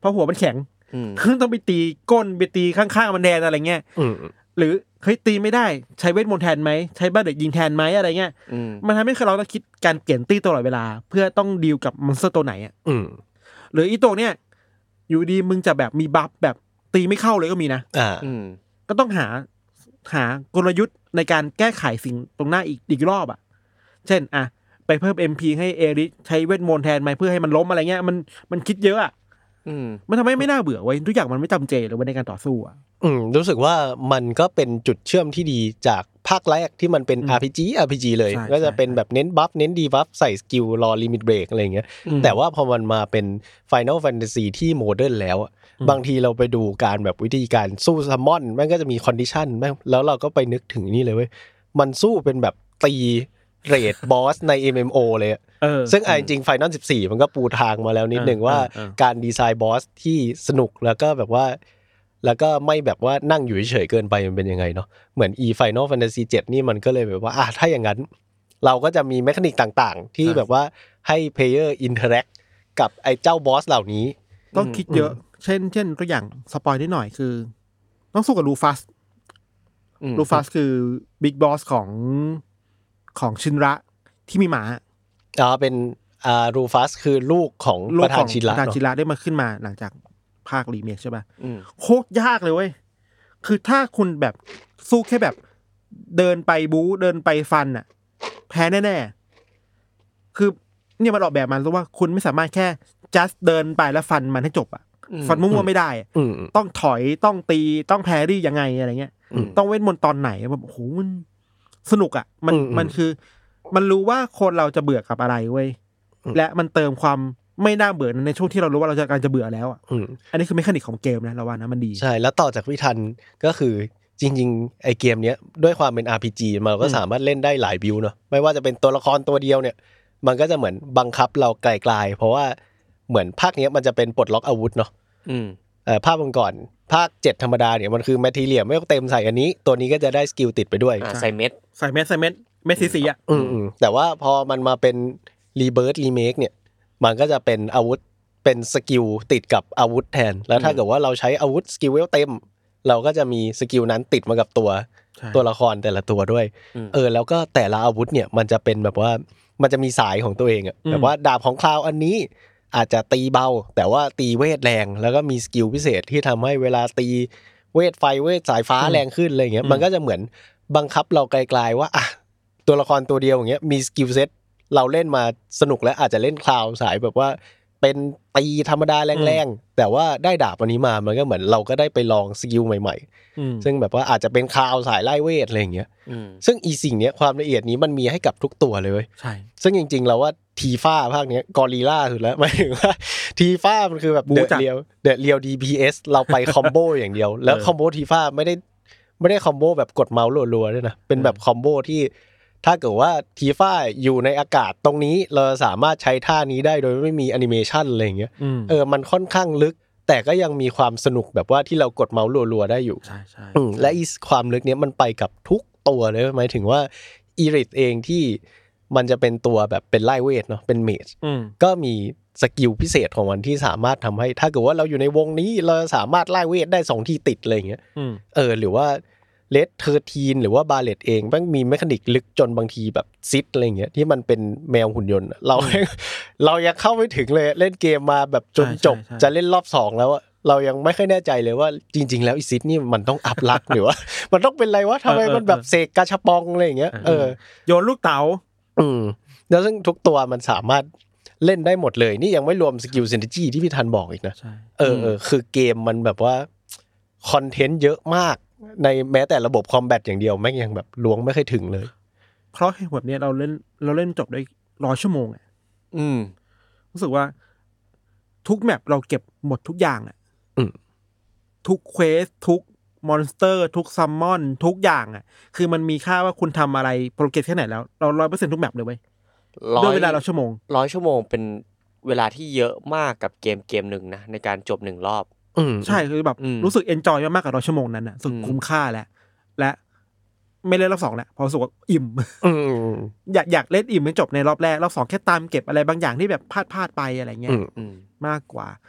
เพราะหัวมันแข็งต้องไปตีก้นไปตีข้างๆมันแทนอะไรเงี้ยหรือเฮ้ยตีไม่ได้ใช้เวทมนต์แทนไหมใช้บ้าเด็กยิงแทนไหมอะไรเงี้ยมันทำให้เราต้องคิดการเปลี่ยนตีตลอดเวลาเพื่อต้องดีลกับมอนสเตอร์ตัวไหนอ่ะหรืออีตัวเนี้ยอยู่ดีมึงจะแบบมีบัฟแบบตีไม่เข้าเลยก็มีนะก็ต้องหาหากลยุทธ์ในการแก้ไขสิ่งตรงหน้าอีกอีกรอบอ่ะเช่นอ่ะไปเพิ่ม เอ็ม พี ให้เอริใช้เวทมนต์แทนไหมเพื่อให้มันล้มอะไรเงี้ยมันมันคิดเยอะอ่ะมันทำให้ไม่น่าเบื่อเว้ยทุกอย่างมันไม่จำเจเลยในการต่อสู้อ่ะอืมรู้สึกว่ามันก็เป็นจุดเชื่อมที่ดีจากภาคแรกที่มันเป็น อาร์ พี จี อาร์ พี จี เลยก็จะเป็นแบบเน้นบัฟเน้นดีบัฟใส่สกิลรอลิมิตเบรกอะไรอย่างเงี้ยแต่ว่าพอมันมาเป็น Final Fantasy ที่โมเดิร์นแล้วบางทีเราไปดูการแบบวิธีการสู้ซัมมอนมันก็จะมีคอนดิชันแล้วเราก็ไปนึกถึงนี่เลยเว้ยมันสู้เป็นแบบตีเรดบอสใน เอ็ม เอ็ม โอ เลยซึ่งจริงๆ Final สิบสี่มันก็ปูทางมาแล้วนิดนึงว่าการดีไซน์บอสที่สนุกแล้วก็แบบว่าแล้วก็ไม่แบบว่านั่งอยู่เฉยๆเกินไปมันเป็นยังไงเนาะเหมือน E Final Fantasy เจ็ดนี่มันก็เลยแบบว่าอ่ะถ้าอย่างนั้นเราก็จะมีเมคานิกต่างๆที่แบบว่าให้เพลเยอร์อินเทอร์แอคกับไอ้เจ้าบอสเหล่านี้ต้องคิดเยอะเช่นเช่นตัวอย่างสปอยนิดหน่อยคือต้องสู้กับลูฟัสลูฟัสคือบิ๊กบอสของของชินระที่มีหมาอ๋อเป็นอ่ารูฟัสคือลูกของประธานชินระประธานชินระได้มาขึ้นมาหลังจากภาครีเมคใช่ป่ะโคตรยากเลยเว้ยคือถ้าคุณแบบสู้แค่แบบเดินไปบู๊เดินไปฟันน่ะแพ้แน่ๆคือเนี่ยมันออกแบบมาซะว่าคุณไม่สามารถแค่ just เดินไปแล้วฟันมันให้จบอ่ะฟันมั่วๆไม่ได้ต้องถอยต้องตีต้องแพรี่ยังไงอะไรเงี้ยต้องเว้นมนตอนไหนแบบโอ้โหมันสนุกอ่ะมันมันคือมันรู้ว่าคนเราจะเบื่อกับอะไรเว้ยและมันเติมความไม่น่าเบื่อในช่วงที่เรารู้ว่าเราจะการจะเบื่อแล้วอ่ะอันนี้คือเมคานิกของเกมนะเราว่านะมันดีใช่แล้วต่อจากวิธันก็คือจริงๆไอเกมเนี้ยด้วยความเป็น อาร์ พี จี มันก็สามารถเล่นได้หลายบิลเนาะไม่ว่าจะเป็นตัวละครตัวเดียวเนี่ยมันก็จะเหมือนบังคับเราไกลๆเพราะว่าเหมือนภาคนี้มันจะเป็นปลดล็อกอาวุธเนาะเอ่อภาคก่อนภาคเจ็ดธรรมดาเนี่ยมันคือแมททีเรียลไม่ต้องเต็มใส่อันนี้ตัวนี้ก็จะได้สกิลติดไปด้วยใส่เม็ดใส่เม็ดใส่เม็ดเม็ดสีๆอ่ะอืมๆแต่ว่าพอมันมาเป็นรีเบิร์ทรีเมคเนี่ยมันก็จะเป็นอาวุธเป็นสกิลติดกับอาวุธแทนแล้วถ้าเกิดว่าเราใช้อาวุธสกิลเวลเต็มเราก็จะมีสกิลนั้นติดมากับตัวตัวละครแต่ละตัวด้วยเออแล้วก็แต่ละอาวุธเนี่ยมันจะเป็นแบบว่ามันจะมีสายของตัวเองอ่ะแบบว่าดาบของคลาวอันนี้อาจจะตีเบาแต่ว่าตีเวทแรงแล้วก็มีสกิลพิเศษที่ทำให้เวลาตีเวทไฟเวทสายฟ้าแรงขึ้นอะไรเงี้ยมันก็จะเหมือนบังคับเราไกลๆว่าอ่ะตัวละครตัวเดียวอย่างเงี้ยมีสกิลเซ็ตเราเล่นมาสนุกแล้วอาจจะเล่นคลาวสายแบบว่าเป็นตีธรรมดาแรงๆแต่ว่าได้ดาบอันนี้มามันก็เหมือนเราก็ได้ไปลองสกิลใหม่ๆซึ่งแบบว่าอาจจะเป็นคลาวสายไล่เวทอะไรอย่างเงี้ยซึ่งอีสิ่งเนี้ยความละเอียดนี้มันมีให้กับทุกตัวเลยเว้ยใช่ซึ่งจริงๆเราว่าทีฟ้าภาคเนี้ยกอริลล่าสุดแล้วหมายถึงว่าทีฟ้ามันคือแบบเดอะเรียวเดอะเรียว ดี พี เอส เราไปคอมโบอย่างเดียวแล้วคอมโบทีฟ้าไม่ได้ไม่ได้คอมโบแบบกดเมาส์รัวๆด้วยนะเป็นแบบคอมโบที่ถ้าเกิดว่าทีฟ้าอยู่ในอากาศตรงนี้เราสามารถใช้ท่านี้ได้โดยไม่มีแอนิเมชันอะไรอย่างเงี้ยเออมันค่อนข้างลึกแต่ก็ยังมีความสนุกแบบว่าที่เรากดเมาส์รัวๆได้อยู่ใช่ๆและอีความลึกเนี้ยมันไปกับทุกตัวเลยหมายถึงว่าอีริทเองที่มันจะเป็นตัวแบบเป็นไล่เวทเนาะเป็นเมจก็มีสกิลพิเศษของมันที่สามารถทำให้ถ้าเกิดว่าเราอยู่ในวงนี้เราสามารถไล่เวทได้สองทีติดอะไรอย่างเงี้ยเออหรือว่าเลดเทอร์ทีนหรือว่าบาเลตเองมันมีเมคานิกลึกจนบางทีแบบซิดอะไรเงี้ยที่มันเป็นแมวหุ่นยนต์เราเรายังเข้าไม่ถึงเลยเล่นเกมมาแบบจนจบจะเล่นรอบสองแล้วเรายังไม่ค่อยแน่ใจเลยว่าจริงๆแล้วอีซิดนี่มันต้องอัพลักหรือว่ามันต้องเป็นอะไรวะทำไมมันแบบเสกกาชาปองอะไรอย่างเงี้ยเออโยนลูกเต๋าอืมแล้วซึ่งทุกตัวมันสามารถเล่นได้หมดเลยนี่ยังไม่รวมสกิลซินเนอร์จีที่พี่ธันบอกอีกนะเออเออคือเกมมันแบบว่าคอนเทนต์เยอะมากในแม้แต่ระบบคอมแบทอย่างเดียวแม่งยังแบบล้วงไม่เคยถึงเลยเพราะแบบนี้เราเล่นเราเล่นจบได้ร้อยชั่วโมงอ่ะอืมรู้สึกว่าทุกแมปเราเก็บหมดทุกอย่างอ่ะทุกเควสทุกมอนสเตอร์ทุกซัมมอนทุกอย่างอ่ะคือมันมีค่าว่าคุณทำอะไรโปรเกรสแค่ไหนแล้วเรา ร้อยเปอร์เซ็นต์ ทุกแมปเลยเว้ยด้วยเวลาเราชั่วโมงร้อยชั่วโมงเป็นเวลาที่เยอะมากกับเกมเกมนึงนะในการจบหนึ่งรอบใช่คือแบบรู้สึกเอนจอยมากกับร้อยชั่วโมงนั้นน่ะรู้สึกคุ้มค่าแล้วและไม่เล่นรอบสองแล้วเพราะรู้สึกว่าอิ่มอยากอยากเล่นอิ่มให้จบในรอบแรกรอบสองแค่ตามเก็บอะไรบางอย่างที่แบบพลาดพลาดไปอะไรเงี้ยมากกว่า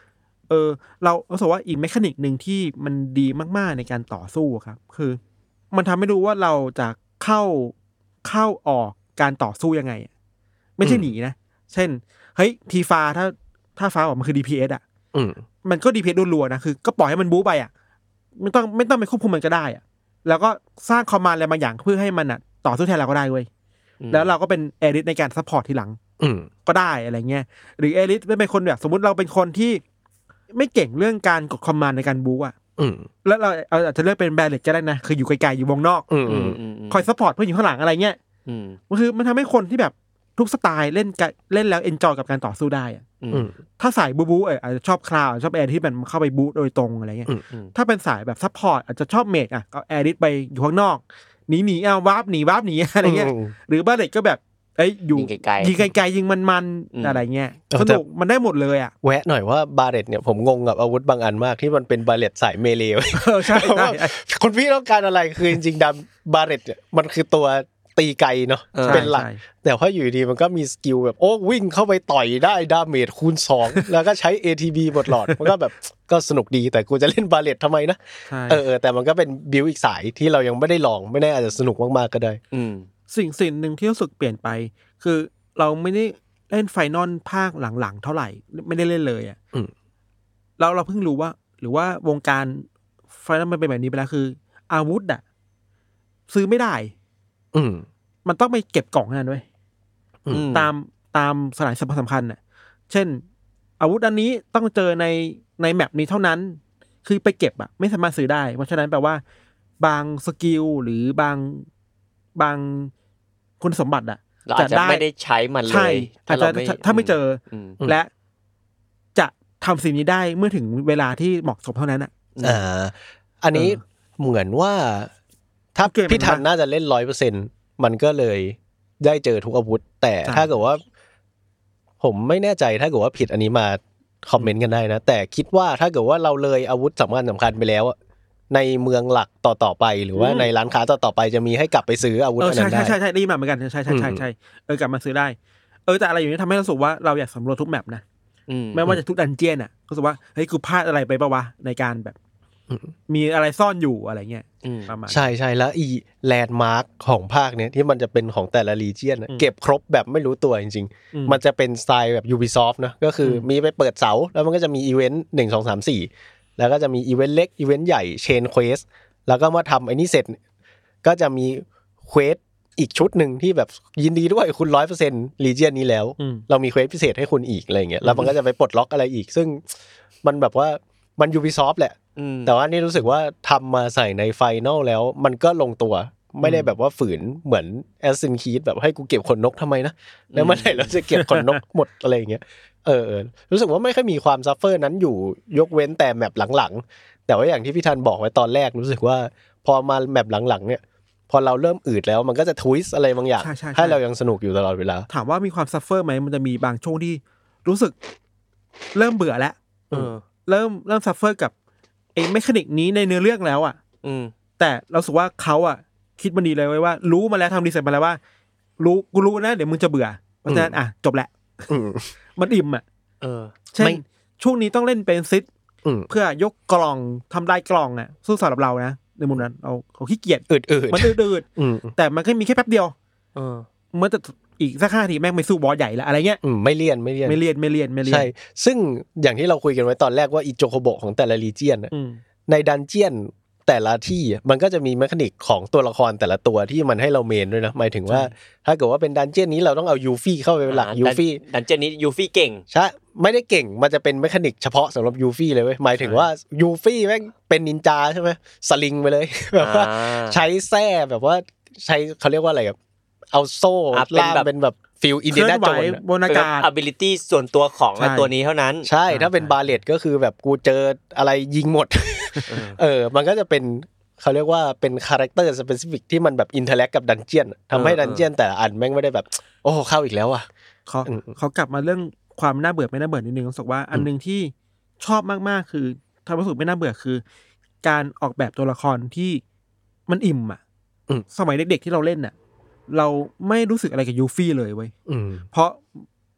เออเรารู้สึกว่าอีกเมคานิกนึงที่มันดีมากๆในการต่อสู้ครับคือมันทำให้รู้ว่าเราจะเข้าเข้าออกการต่อสู้ยังไงไม่ใช่หนีนะเช่นเฮ้ยทีฟ้าถ้าถ้าฟ้าบอกมันคือ ดี พี เอส อ่ะมันก็ ดี พี เอส รัวๆนะคือก็ปล่อยให้มันบู๊ไปอ่ะไม่ต้องไม่ต้องไปควบคุมมันก็ได้อ่ะแล้วก็สร้างคอมมานด์อะไรบางอย่างเพื่อให้มันอ่ะต่อสู้แทนเราก็ได้เว้ยแล้วเราก็เป็นเอลิทในการซัพพอร์ตทีหลังก็ได้อะไรเงี้ยหรือเอลิทเป็นคนแบบสมมุติเราเป็นคนที่ไม่เก่งเรื่องการกดคอมมานด์ในการบู๊อ่ะแล้วเราอาจจะเลือกเป็นแบรเลตก็ได้นะคืออยู่ไกลๆอยู่วงนอกคอยซัพพอร์ตเพื่อนอยู่ข้างหลังอะไรเงี้ยมันคือมันทำให้คนที่แบบทุกสไตล์เล่นเล่นแล้วเอนจอยกับการต่อสู้ได้อ่ะถ้าสายบูบูเอออาจจะชอบคลาวชอบแอร์ที่มันเข้าไปบูโดยตรงอะไรเงี้ยถ้าเป็นสายแบบซัพพอร์ตอาจจะชอบเมจอ่ะก็แอร์ดิสไปอยู่ข้างนอกหนีหนีเอาวาร์ปหนีวาร์ปหนีอะไรเงี้ยหรือบ้าเล็กก็แบบเอ้ยอยู่ยิงไกลๆยิงไกลๆยิงมันๆอะไรเงี้ยสนุกมันได้หมดเลยอ่ะแวะหน่อยว่าบาเรตเนี่ยผมงงกับอาวุธบางอันมากที่มันเป็นบาเรตสายเมเลย์ใช่คุณพี่ต้องการอะไรคือจริงๆดำบาเรตเนี่ยมันคือตัวตีไกลเนาะเป็นหลักแต่พออยู่ดีมันก็มีสกิลแบบโอ้วิ่งเข้าไปต่อยได้ดาเมจคูณสองแล้วก็ใช้ เอ ที บี บทหลอดมันก็แบบก็สนุกดีแต่กูจะเล่นบาเรตทำไมนะเออแต่มันก็เป็นบิวอีกสายที่เรายังไม่ได้ลองไม่แน่อาจจะสนุกมากๆก็ได้สิ่งสิ่งหนึ่งที่รู้สึกเปลี่ยนไปคือเราไม่ได้เล่นไฟนอลภาคหลังๆเท่าไหร่ไม่ได้เล่นเลยอ่ะแล้วเราเพิ่งรู้ว่าหรือว่าวงการไฟนอลมันเป็นแบบนี้ไปแล้วคืออาวุธอ่ะซื้อไม่ได้อืมมันต้องไปเก็บกล่องนั่นด้วยตามตามสถานสำคัญน่ะเช่นอาวุธอันนี้ต้องเจอในในแมปนี้เท่านั้นคือไปเก็บอ่ะไม่สามารถซื้อได้เพราะฉะนั้นแปลว่าบางสกิลหรือบางบางคุณสมบัติอ่ะเราอาจจะไม่ได้ใช้มันเลยถ้าเราไม่ถ้าไม่เจอและจะทำสิ่งนี้ได้เมื่อถึงเวลาที่เหมาะสมเท่านั้นอ่ะอ่าอันนี้เหมือนว่าถ้าพี่ทันน่าจะเล่น ร้อยเปอร์เซ็นต์ มันก็เลยได้เจอทุกอาวุธแต่ถ้าเกิดว่าผมไม่แน่ใจถ้าเกิดว่าผิดอันนี้มาคอมเมนต์กันได้นะแต่คิดว่าถ้าเกิดว่าเราเลยอาวุธสำคัญสำคัญไปแล้วในเมืองหลักต่อๆไปหรือว่าในร้านค้าต่อๆไปจะมีให้กลับไปซื้ออาวุธนั้นได้ใช่ใช่ใช่ได้มาเหมือนกันใช่ใช่ใช่ใช่เออกลับมาซื้อได้เออแต่อะไรอย่างนี้ทำให้เราสึกว่าเราอยากสำรวจทุกแมปนะไม่ว่าจะทุกดันเจี้ยนอ่ะรู้สึกว่าเฮ้ยกูพลาดอะไรไปป่าววะในการแบบมีอะไรซ่อนอยู่อะไรเงี้ยประมาณใช่ใช่แล้วอีแลนด์มาร์คของภาคเนี้ยที่มันจะเป็นของแต่ละรีเจียนเก็บครบแบบไม่รู้ตัวจริงๆมันจะเป็นสไตล์แบบ Ubisoft นะก็คือมีไปเปิดเสาแล้วมันก็จะมีอีเวนต์หนึ่ง สอง สาม สี่แล้วก็จะมีอีเวนต์เล็กอีเวนต์ใหญ่เชนเควสแล้วก็มาทำไอ้นี่เสร็จก็จะมีเควสอีกชุดหนึ่งที่แบบยินดีด้วยคุณ ร้อยเปอร์เซ็นต์ รีเจียนนี้แล้วเรามีเควสพิเศษให้คุณอีกอะไรอย่างเงี้ยแล้วมันก็จะไปปลดล็อกอะไรอีกซึ่งมันแบบว่ามัน Ubisoft แหละแต่ว่านี่รู้สึกว่าทำมาใส่ในไฟนอลแล้วมันก็ลงตัวไม่ได้แบบว่าฝืนเหมือน Assassin's Creed แบบให้กูเก็บขนนกทำไมนะแล้วเมื่อไหร่เราจะเก็บขนนกหมดอะไรอย่างเงี้ยเออรู้สึกว่าไม่ค่อยมีความซัฟเฟอร์นั้นอยู่ยกเว้นแต่แมปหลังๆแต่ว่าอย่างที่พี่ธันบอกไว้ตอนแรกรู้สึกว่าพอมาแมปหลังๆเนี่ยพอเราเริ่มอืดแล้วมันก็จะทวิสต์อะไรบางอย่างให้เรายังสนุกอยู่ตลอดเวลาถามว่ามีความซัฟเฟอร์ไหมมันจะมีบางช่วงที่รู้สึกเริ่มเบื่อแล้วเริ่มเริ่มซัฟเฟอร์กับไอ้เมคานิกนี้ในเนื้อเรื่องแล้วอ่ะแต่เราสึกว่าเขาอ่ะคิดมันดีเลยไว้ว่ารู้มาแล้วทำรีเสิร์ชมาแล้วว่ารู้กูรู้นะเดี๋ยวมึงจะเบื่อเพราะฉะนั้นอ่ะจบแหละมันอิ่มอ่ะเช่นช่วงนี้ต้องเล่นเป็นซิดเพื่อยกกล่องทำลายกล่องอ่ะสู้สำหรับเรานะในมุมนั้นเราเขาขี้เกียจอืดๆมันอืดๆแต่มันก็มีแค่แป๊บเดียวเมื่อจะอีกสักห้าทีแม่งไม่สู้บอสใหญ่ละอะไรเงี้ยไม่เลี่ยนไม่เลี่ยนไม่เลี่ยนไม่เลี่ยนไม่เลี่ยนใช่ซึ่งอย่างที่เราคุยกันไว้ตอนแรกว่าอิโจโคโบะของแต่ละรีเจียนในดันเจียนแต่ละที่มันก็จะมีเมคานิกของตัวละครแต่ละตัวที่มันให้เราเมนด้วยนะหมายถึงว่าถ้าเกิดว่าเป็นดันเจียนนี้เราต้องเอายูฟี่เข้าไปเป็นหลักยูฟี่ดันเจียนนี้ยูฟี่เก่งใช่ไม่ได้เก่งมันจะเป็นเมคานิกเฉพาะสำหรับยูฟี่เลยเว้ยหมายถึงว่ายูฟี่แม่งเป็นนินจาใช่ไหมสลิงไปเลยแบบว่าใช้แส้แบบว่าใช้เขาเรียกว่าอะไรแบบเอาโซ่ล่ามเป็นแบบฟิลอินเดียนาโจนส์บนอากาศ ability ส่วนตัวของตัวนี้เท่านั้นใช่ถ้าเป็นบาเลตก็คือแบบกูเจออะไรยิงหมดเออมันก็จะเป็นเขาเรียกว่าเป็นคาแรคเตอร์สเปซิฟิกที่มันแบบอินเทอร์แลกกับดันเจียนทำให้ดันเจียนแต่ละอันแม่งไม่ได้แบบโอ้เข้าอีกแล้วอ่ะเขาเขากลับมาเรื่องความน่าเบื่อไม่น่าเบื่อนิดนึงรู้สึกว่าอันนึงที่ชอบมากๆคือทำรู้สึกไม่น่าเบื่อคือการออกแบบตัวละครที่มันอิ่มอ่ะสมัยเด็กๆที่เราเล่นน่ะเราไม่รู้สึกอะไรกับยูฟี่เลยเว้ยเพราะ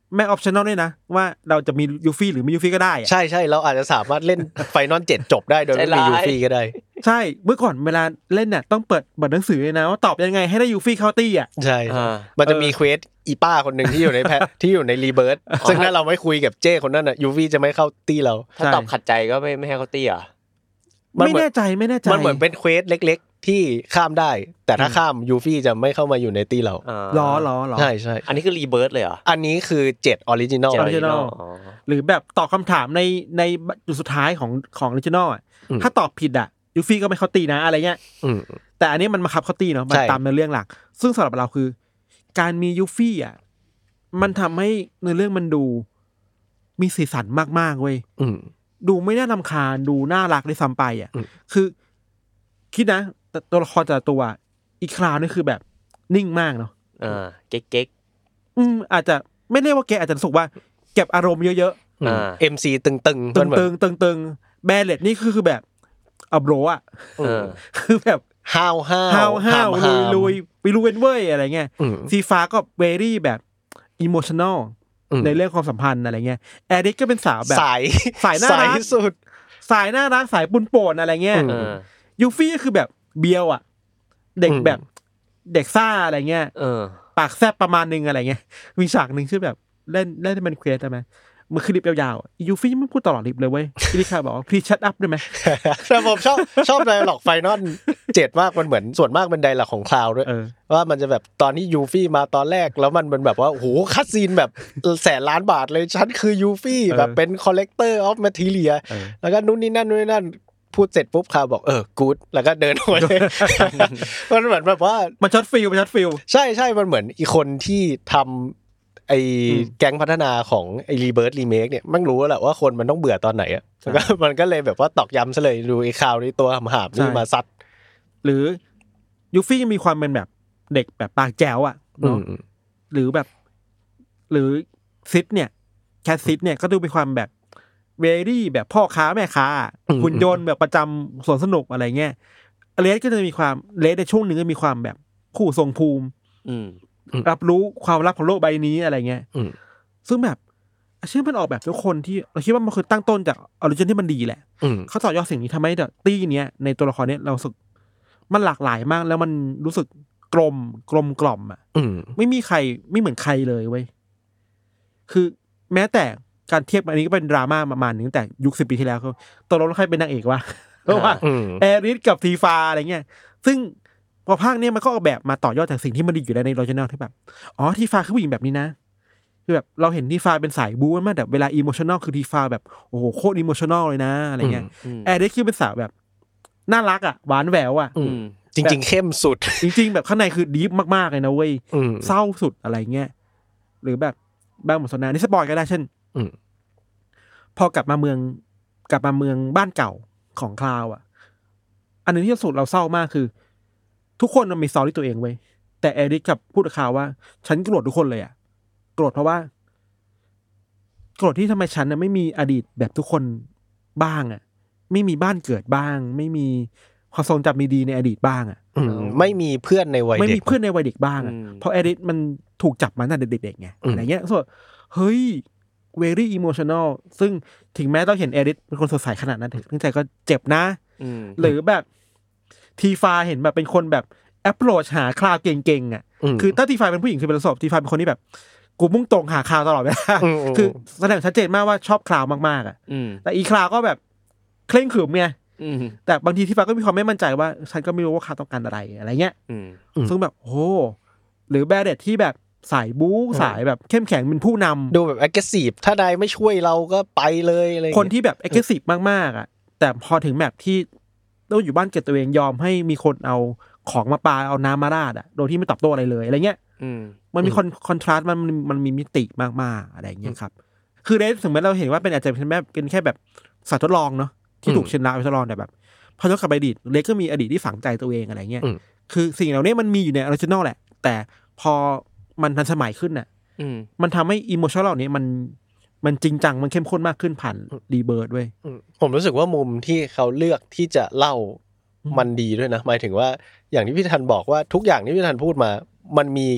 ไม่ออปชั่นอลด้วยนะว่าเราจะมียูฟี่หรือไม่ยูฟี่ก็ได้ใช่ใช่เราอาจจะสามารถเล่นไฟนอลเจ็ดจบได้โดยไม่มียูฟี่ก็ได้ใช่เมื่อก่อนเวลาเล่นเนี่ยต้องเปิดบทหนังสือเลยนะว่าตอบยังไงให้ได้ยูฟี่เข้าตี้อ่ะใช่มันจะมีเควสอีป้าคนหนึ่งที่อยู่ในแพที่อยู่ในรีเบิร์ธซึ่งถ้าเราไม่คุยกับเจ้คนนั้นน่ะยูฟี่จะไม่เข้าตี้เราถ้าตอบขัดใจก็ไม่ไม่ให้เข้าตี้อ่ะไม่แน่ใจไม่แน่ใจมันเหมือนเป็นเควสเล็กๆที่ข้ามได้แต่ถ้าข้ามยูฟี่จะไม่เข้ามาอยู่ในตี้เราล้อล้อล้อใช่ใช่อันนี้คือรีเบิร์ธเลยเหรออันนี้คือเจ็ดออริจินอลออริจินอลหรือแบบตอบคำถามในในจุดสุดท้ายของของออริจินอลอ่ะถ้าตอบผิดอ่ะยูฟี่ก็ไม่เข้าตีนะอะไรเงี้ยแต่อันนี้มันมาคับเข้าตีเนาะมันตามในเรื่องหลักซึ่งสำหรับเราคือการมียูฟี่อ่ะมันทำให้ในเรื่องมันดูมีสีสันมากๆเว้ยดูไม่น่ารำคาญดูน่ารักได้ซ้ำไปอ่ะคือคิดนะตัวละครแต่ละตัวอีกคราวนี่คือแบบนิ่งมากเนาะอ่าเก๊กๆอืมอาจจะไม่เรียกว่าเก๊กอาจจะรู้สึกว่าเก็บอารมณ์เยอะๆอ่า เอ็ม ซี ตึงๆตึงๆตึงๆแบลเลตนี่คือคือแบบอับโรอ่ะคือแบบห้าวห้าวห้าวห้าวลุยลุยไปลุยเว้ยอะไรเงี้ยซีฟ้าก็เวรี่แบบอิโมชันแนลในเรื่องความสัมพันธ์อะไรเงี้ยแอริกก็เป็นสาวแบบสายสายน่ารักสุดสายน่ารักสายปุ่นโป่นอะไรเงี้ยยูฟี่ก็คือแบบเบียวอ่ะเด็กแบบเด็กซ่าอะไรเงี้ยปากแซบประมาณนึงอะไรเงี้ยมีฉากนึงชื่อแบบเล่นเล่นเป็นเควสใช่มั้ยมันคือลิปยาวๆยูฟี่ไม่พูดตลอดลิปเลยเว้ยอีลิคาบอกว่า please shut up ได้มั้ยแต่ผมชอบชอบไดอะล็อกไฟนอลเจ็ดมากมันเหมือนส่วนมากเป็นไดอะล็อกของคลาวด้วยว่ามันจะแบบตอนที่ยูฟี่มาตอนแรกแล้วมันเป็นแบบว่าโอ้โหคัสซีนแบบแสนล้านบาทเลยฉันคือยูฟี่แบบเป็นคอลเลกเตอร์ออฟแมทีเรียแล้วก็นู่นนี่นั่นนู่นนี่นั่นพูดเสร็จปุ๊บคลาวบอกเออกู๊ดแล้วก็เดินออกไปมันเหมือนแบบว่ามันช็อตฟิลมันช็อตฟิลใช่ๆมันเหมือนอีคนที่ทำไอ้แก๊งพัฒนาของไอ้รีเบิร์ธรีเมคเนี่ยมันรู้แหละว่าคนมันต้องเบื่อตอนไหนอ่ะแล้วก็มันก็เลยแบบว่าตอกย้ำซะเลยดูไอ้ข่าวนี้ตัวหำๆนี่มาซัดหรือยูฟี่ยังมีความเป็นแบบเด็กแบบปากแจ๋วอ่ะเนาะหรือแบบหรือซิดเนี่ยแคทซิดเนี่ยก็ดูมีความแบบเวรี่แบบพ่อค้าแม่ค้าหุ่นยนต์แบบประจำสวนสนุกอะไรเงี้ยเลสก็จะมีความเลสในช่วงนึงก็มีความแบบคู่ทรงภูมิรับรู้ความลับของโลกใบนี้อะไรเงี้ยซึ่งแบบเชื่อมันออกแบบทุกคนที่เราคิดว่ามันคือตั้งต้นจากออริจินที่มันดีแหละเขาต่อยอดสิ่งนี้ทำให้แบบตี้เนี้ยในตัวละครเนี้ยเราสึกมันหลากหลายมากแล้วมันรู้สึกกลมกลมกล่อมอ่ะไม่มีใครไม่เหมือนใครเลยเว้ยคือแม้แต่การเทียบอันนี้ก็เป็นดราม่าประมาณนึงตั้งแต่ยุคสิบปีที่แล้วเขาตกลงใครเป็นนางเอกวะเพราะว่าแอริสกับทีฟาอะไรเงี้ยซึ่งพอภาคนี้มันก็ออกแบบมาต่อยอดจากสิ่งที่มันดีอยู่ในออริจินอลที่แบบอ๋อทีฟาคือผู้หญิงแบบนี้นะคือแบบเราเห็นทีฟาเป็นสายบู๊มากแบบเวลาอิโมชันแนลคือทีฟาแบบโอ้โหโคตรอิโมชันแนลเลยนะอะไรเงี้ยแอริสคือเป็นสาวแบบน่ารักอ่ะหวานแหววอ่ะจริงๆเข้มสุดจริงๆแบบข้างในคือดีฟมากๆเลยนะเว้ยเศร้าสุดอะไรเงี้ยหรือแบบบางบทสนทนานี่สปอยก็ได้เช่นพอกลับมาเมืองกลับมาเมืองบ้านเก่าของคลาวอ่ะอันนึงที่สุดเราเศร้ามากคือทุกคนมันมีสตอรี่ตัวเองเว้ยแต่เอริกกับพูดกับข่าวว่าฉันโกรธทุกคนเลยอ่ะโกรธเพราะว่าโกรธที่ทำไมฉันน่ะไม่มีอดีตแบบทุกคนบ้างอ่ะไม่มีบ้านเกิดบ้างไม่มีความทรงจำดีๆในอดีตบ้างอ่ะไม่มีเพื่อนในวัยเด็กไม่มีเพื่อนในวัยเด็กบ้างอ่ะเพราะเอริกมันถูกจับมาตั้งแต่เด็กๆไงอะไรเงี้ยส่วนเฮ้ยvery emotional ซึ่งถึงแม้ต้องเห็นเอริสเป็นคนสดใสขนาดนั้นถึงใจก็เจ็บนะหรือแบบทีฟาเห็นแบบเป็นคนแบบ approach หาคลาวเก่งๆอ่ะคือถ้าทีฟาเป็นผู้หญิงคือเป็นสอบทีฟาเป็นคนที่แบบกูมุ่งตรงหาคลาวตลอดเวลาคือแสดงชัดเจนมากว่าชอบคลาวมากๆอ่ะแต่อีคลาวก็แบบเคร่งขรึมไงแต่บางทีทีฟาก็มีความไม่มั่นใจว่าฉันก็ไม่รู้ว่าคลาวต้องการอะไรอะไรเงี้ยซึ่งแบบโอ้หรือแบดเด็ดที่แบบสายบู๊สายแบบเข้มแข็งเป็นผู้นำดูแบบ aggressive ถ้านายไม่ช่วยเราก็ไปเลยอะไรคนที่แบบ aggressive มากๆอ่ะแต่พอถึงแบบที่ต้องอยู่บ้านเก็บตัวเองยอมให้มีคนเอาของมาปาเอาน้ำมาราดอ่ะโดยที่ไม่ตอบโต้อะไรเลยอะไรเงี้ยมันมีคอนคอนทราสต์มันมันมีมิติมากๆอะไรเงี้ยครับคือเรสถึงแม้เราเห็นว่าเป็นอาจจะเป็นแบบเป็นแค่แบบสัตว์ทดลองเนาะที่ถูกเชิญลาไปทดลองแต่แบบพอย้อนกลับไปอดีตเรสก็มีอดีตที่ฝังใจตัวเองอะไรเงี้ยคือสิ่งเหล่านี้มันมีอยู่ในออริจินอลแหละแต่พอมันทันสมัยขึ้นน่ะมันทำให้อิโมชันเหล่านี้มันมันจริงจังมันเข้มข้นมากขึ้นผ่านรีเบิร์ธเว้ยผมรู้สึกว่ามุมที่เขาเลือกที่จะเล่ามันดีด้วยนะหมายถึงว่าอย่างที่พี่ธันบอกว่าทุกอย่างที่พี่ธันพูดมามันมี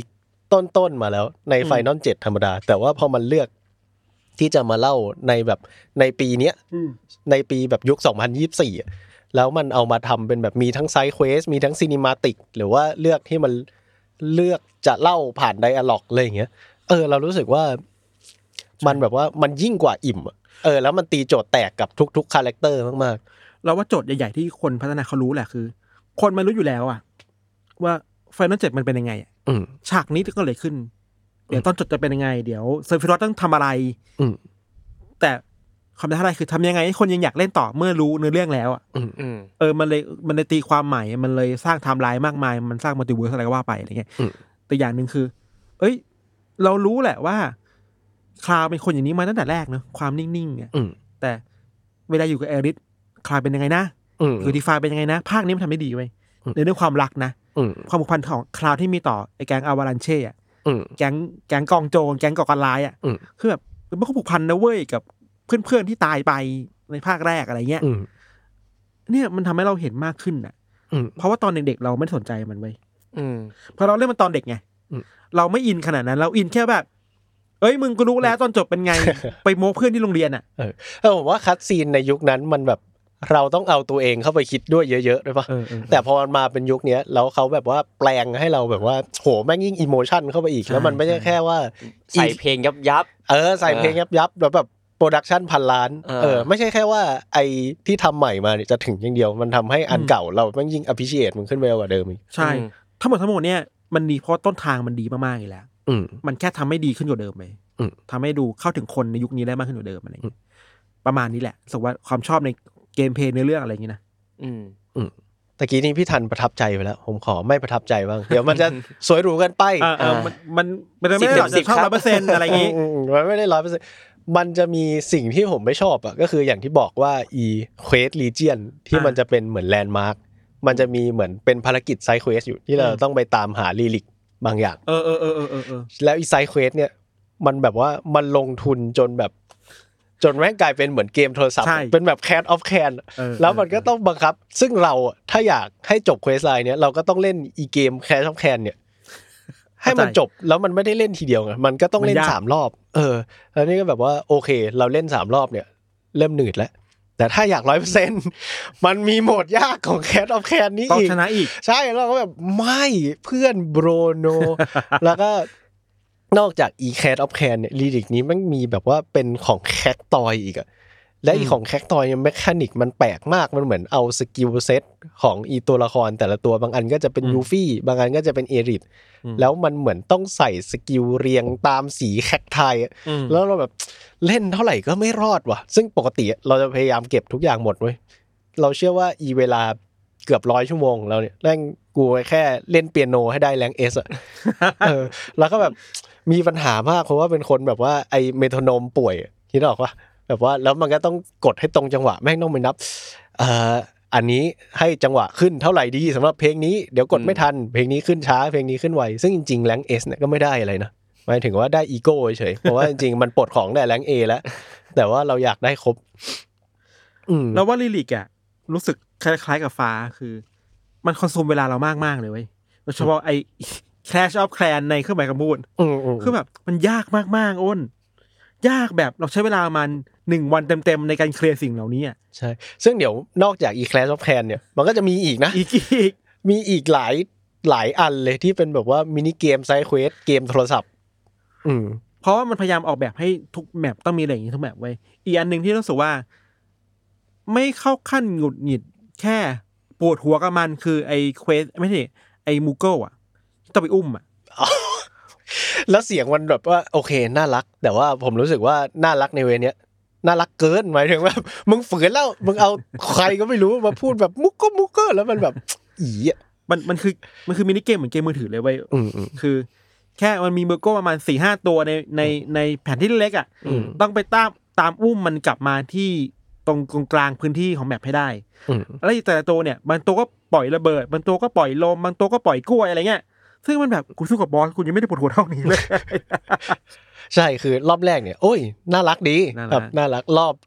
ต้นๆมาแล้วใน Final เจ็ดธรรมดาแต่ว่าพอมันเลือกที่จะมาเล่าในแบบในปีเนี้ยในปีแบบยุคสองพันยี่สิบสี่แล้วมันเอามาทำเป็นแบบมีทั้งไซด์เควสมีทั้งซีนิมาติกหรือว่าเลือกที่มันเลือกจะเล่าผ่านไดอะล็อกอะไรอย่างเงี้ยเออเรารู้สึกว่ามันแบบว่ามันยิ่งกว่าอิ่มเออแล้วมันตีโจทย์แตกกับทุกๆคาแรคเตอร์มากๆเราว่าโจทย์ใหญ่ๆที่คนพัฒนาเขารู้แหละคือคนมันรู้อยู่แล้วอะว่า Final เจ็ดมันเป็นยังไงฉากนี้ก็เลยขึ้นเดี๋ยวตอนจบจะเป็นยังไงเดี๋ยวเซอร์ฟิรอสต้องทำอะไรแต่ความท้าทายคือทำยังไงให้คนยังอยากเล่นต่อเมื่อรู้เนื้อเรื่องแล้วอ่ะเออมันเลยมันเลยตีความใหม่มันเลยสร้างไทม์ไลน์มากมายมันสร้างมัลติเวิร์สอะไรก็ว่าไปอะไรเงี้ยแต่อย่างนึงคือเอ้ยเรารู้แหละว่าคลาวเป็นคนอย่างนี้มาตั้งแต่แรกเนอะความนิ่งๆอ่ะแต่เวลาอยู่กับเอริสคลาวเป็นยังไงนะคือดีฟาเป็นยังไงนะภาคนี้มันทำได้ดีเว้ยในเรื่องความรักนะความผูกพันของคลาวที่มีต่อไอ้แก๊งอาวาลันเช่อ่ะแก๊งแก๊งกองโจรแก๊งก่อการร้ายอ่ะคือแบบมันก็ผูกพันนะเว้ยกับเพื่อนๆที่ตายไปในภาคแรกอะไรเงี้ยเนี่ยมันทำให้เราเห็นมากขึ้นอ่ะเพราะว่าตอนเด็กๆเราไม่สนใจมันเว้ยเพราะเราเล่นมันตอนเด็กไงเราไม่อินขนาดนั้นเราอินแค่แบบเอ้ยมึงก็รู้แล้วตอนจบเป็นไง ไปโม้เพื่อนที่โรงเรียนอ่ะเออผมว่าคัตซีนในยุคนั้นมันแบบเราต้องเอาตัวเองเข้าไปคิดด้วยเยอะๆด้วยป่ะแต่พอมันมาเป็นยุคนี้แล้วเขาแบบว่าแปลงให้เราแบบว่าโหแม่งยิ่งอิโมชันเข้าไปอีกแล้วมันไม่ใช่แค่ว่าใส่เพลงยับยับเออใส่เพลงยับยับแบบแบบโปรดักชันพันล้านเออไม่ใช่แค่ว่าไอ้ที่ทำใหม่มาเนี่ยจะถึงอย่างเดียวมันทำให้อันเก่าเราแม่งยิ่ง appreciate มันขึ้นไปกว่าเดิมอีกใช่ทั้งหมดทั้งหมดเนี่ยมันดีเพราะต้นทางมันดีมากๆอยู่แล้วมันแค่ทำให้ดีขึ้นกว่าเดิมไปทำให้ดูเข้าถึงคนในยุคนี้ได้มากขึ้นกว่าเดิมอะไรอย่างเงี้ยประมาณนี้แหละรู้สึกว่าความชอบในเกมเพลย์ในเรื่องอะไรอย่างงี้นะอืมอืมตะกี้นี้พี่ทันประทับใจไปแล้วผมขอไม่ประทับใจบ้างเดี๋ยวมันจะสวยหรูกันไปเออมันมันมันไม่ได้หรอกจะชอบ ร้อยเปอร์เซ็นต์ อะไรอย่างงี้มันไม่ได้ ร้อยเปอร์เซ็นต์ มันจะมีสิ่งที่ผมไม่ชอบอ่ะก็คืออย่างที่บอกว่าอี Quest Legion ที่มันจะเป็นเหมือนแลนด์มาร์คมันจะมีเหมือนเป็นภารกิจไซด์เควสอยู่ที่เราต้องไปตามหาลีลิกบางอย่างเออๆๆๆๆแล้วอีไซด์เควสเนี่ยมันแบบว่ามันลงทุนจนแบบจนแม่งกลายเป็นเหมือนเกมโทรศัพท์เป็นแบบ Cat of Can แล้วมันก็ต้องบังคับซึ่งเราถ้าอยากให้จบเควสไลน์เนี้ยเราก็ต้องเล่นอีเกม Cat of Can เนี่ยให้มันจบแล้วมันไม่ได้เล่นทีเดียวไงมันก็ต้องเล่นสามรอบเออแล้วนี่ก็แบบว่าโอเคเราเล่นสามรอบเนี่ยเริ่มหนืดแล้วแต่ถ้าอยาก ร้อยเปอร์เซ็นต์ มันมีโหมดยากของ Cat of Can นี้อีกต้องชนะอีกใช่เราก็แบบไม่เพื่อนโบรโนแล้วก็นอกจากอี Cat of Can เนี่ยลีลิกนี้มันมีแบบว่าเป็นของแคคตอยอีกอ่ะและอีของแคคตอยเนี่ยเมคานิกมันแปลกมากมันเหมือนเอาสกิลเซตของอีตัวละครแต่ละตัวบางอันก็จะเป็นยูฟี่บางอันก็จะเป็นเอริทแล้วมันเหมือนต้องใส่สกิลเรียงตามสีแคคไทแล้วเราแบบเล่นเท่าไหร่ก็ไม่รอดว่ะซึ่งปกติเราจะพยายามเก็บทุกอย่างหมดเว้ยเราเชื่อว่าอีเวลาเกือบร้อยชั่วโมงเราเนี่ยแม่งกูแค่เล่นเปียโนให้ได้แรงเอสอ่ะเออแล้วก็แบบมีปัญหามากเพราะว่าเป็นคนแบบว่าไอเมโทรโนมป่วยคิดออกป่ะแบบว่าแล้วมันก็ต้องกดให้ตรงจังหวะแม่งต้องไปนับเอ่ออันนี้ให้จังหวะขึ้นเท่าไหร่ดีสำหรับเพลงนี้เดี๋ยวกดไม่ทันเพลงนี้ขึ้นช้าเพลงนี้ขึ้นไวซึ่งจริงๆแรงเอสเนี่ยก็ไม่ได้อะไรนะหมายถึงว่าได้อีโก้เฉยเพราะว่าจริงๆมันปลดของได้แรงเอแล้วแต่ว่าเราอยากได้ครบอืมแล้วว่าลิลิกอ่ะรู้สึกคล้ายๆกับฟ้าคือมันคอนซูมเวลาเรามากๆเลยเว้ยโดยเฉพาะไอ้ Clash of Clans ในเครื่องหมายคำพูดคือแบบมันยากมากๆอ้นยากแบบเราใช้เวลามันหนึ่งวันเต็มๆในการเคลียร์สิ่งเหล่านี้อ่ะใช่ซึ่งเดี๋ยวนอกจากอี Clash of Clans เนี่ยมันก็จะมีอีกนะอีกอีกมีอีกหลายหลายอันเลยที่เป็นแบบว่ามินิเกมไซด์เควสเกมโทรศัพท์อืมเพราะว่ามันพยายามออกแบบให้ทุกแมปต้องมีอะไรอย่างนี้ทุกแมปไว้อีกอันนึงที่รู้สึกว่าไม่เข้าขั้นหงุดหงิดแค่ปวดหัวกับมันคือไอ้เควสไม่ใช่ไอ้มูเกิลอ่ะต้องไปอุ้มอ่ะแล้วเสียงมันแบบว่าโอเคน่ารักแต่ว่าผมรู้สึกว่าน่ารักในเวเนี้ยน่ารักเกินหมายถึงว่ามึงฝืนแล้วมึงเอาใครก็ไม่รู้มาพูดแบบมุกก็มุกก็แล้วมันแบบอีอ่ะมันมันคือมันคือมินิเกมเหมือนเกมมือถือเลยเว้ยคือแค่มันมีมูเกิลประมาณ สี่ห้า ตัวในในในแผนที่เล็กอ่ะต้องไปตามตามอุ้มมันกลับมาที่ตรงตรงกลางพื้นที่ของแมปให้ได้แล้วแต่ละตัวเนี่ยบางตัวก็ปล่อยระเบิดบางตัวก็ปล่อยลมบางตัวก็ปล่อยกล้วยอะไรเงี้ยซึ่งมันแบบกูสู้กับบอสกูยังไม่ได้ปวดหัวเท่านี้เลยใช่คือรอบแรกเนี่ยโอ้ยน่ารักดีแบบน่ารักรอบ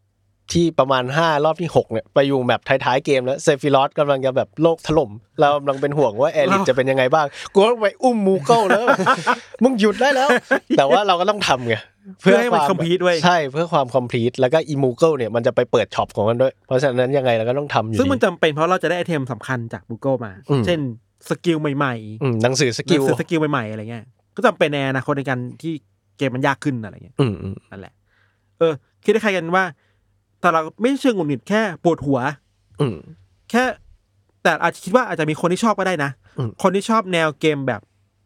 ที่ประมาณห้ารอบที่หกเนี่ยไปอยู่แมปท้ายๆเกมแล้วเซฟิรอสกำลังจะแบบโลกถล่มเรากำลังเป็นห่วงว่าแอริสจะเป็นยังไงบ้างกูก็ไปอุ้มมูเกิลแล้วมึงหยุดได้แล้วแต่ว่าเราก็ต้องทำไงเพื่อให้มันคอมพลีทด้วยใช่เพื่อความคอมพลีทแล้วก็อีมูเกิลเนี่ยมันจะไปเปิดช็อปของมันด้วยเพราะฉะนั้นยังไงเราก็ต้องทำอยู่ซึ่งมันจำเป็นเพราะเราจะได้ไอเทมสำคัญจากมูเกิลมาเช่นสกิลใหม่ๆหนังสือสกิลสกิลใหม่ๆอะไรเงี้ยก็จำเป็นในอนาคตในการที่เกมมันยากขึ้นอะไรเงี้ยนั่นแหละเออคิดได้ใครกันว่าแต่เราไม่เชิงหงุดหงิดแค่ปวดหัวแค่แต่อาจจะคิดว่าอาจจะมีคนที่ชอบก็ได้นะคนที่ชอบแนวเกมแบบ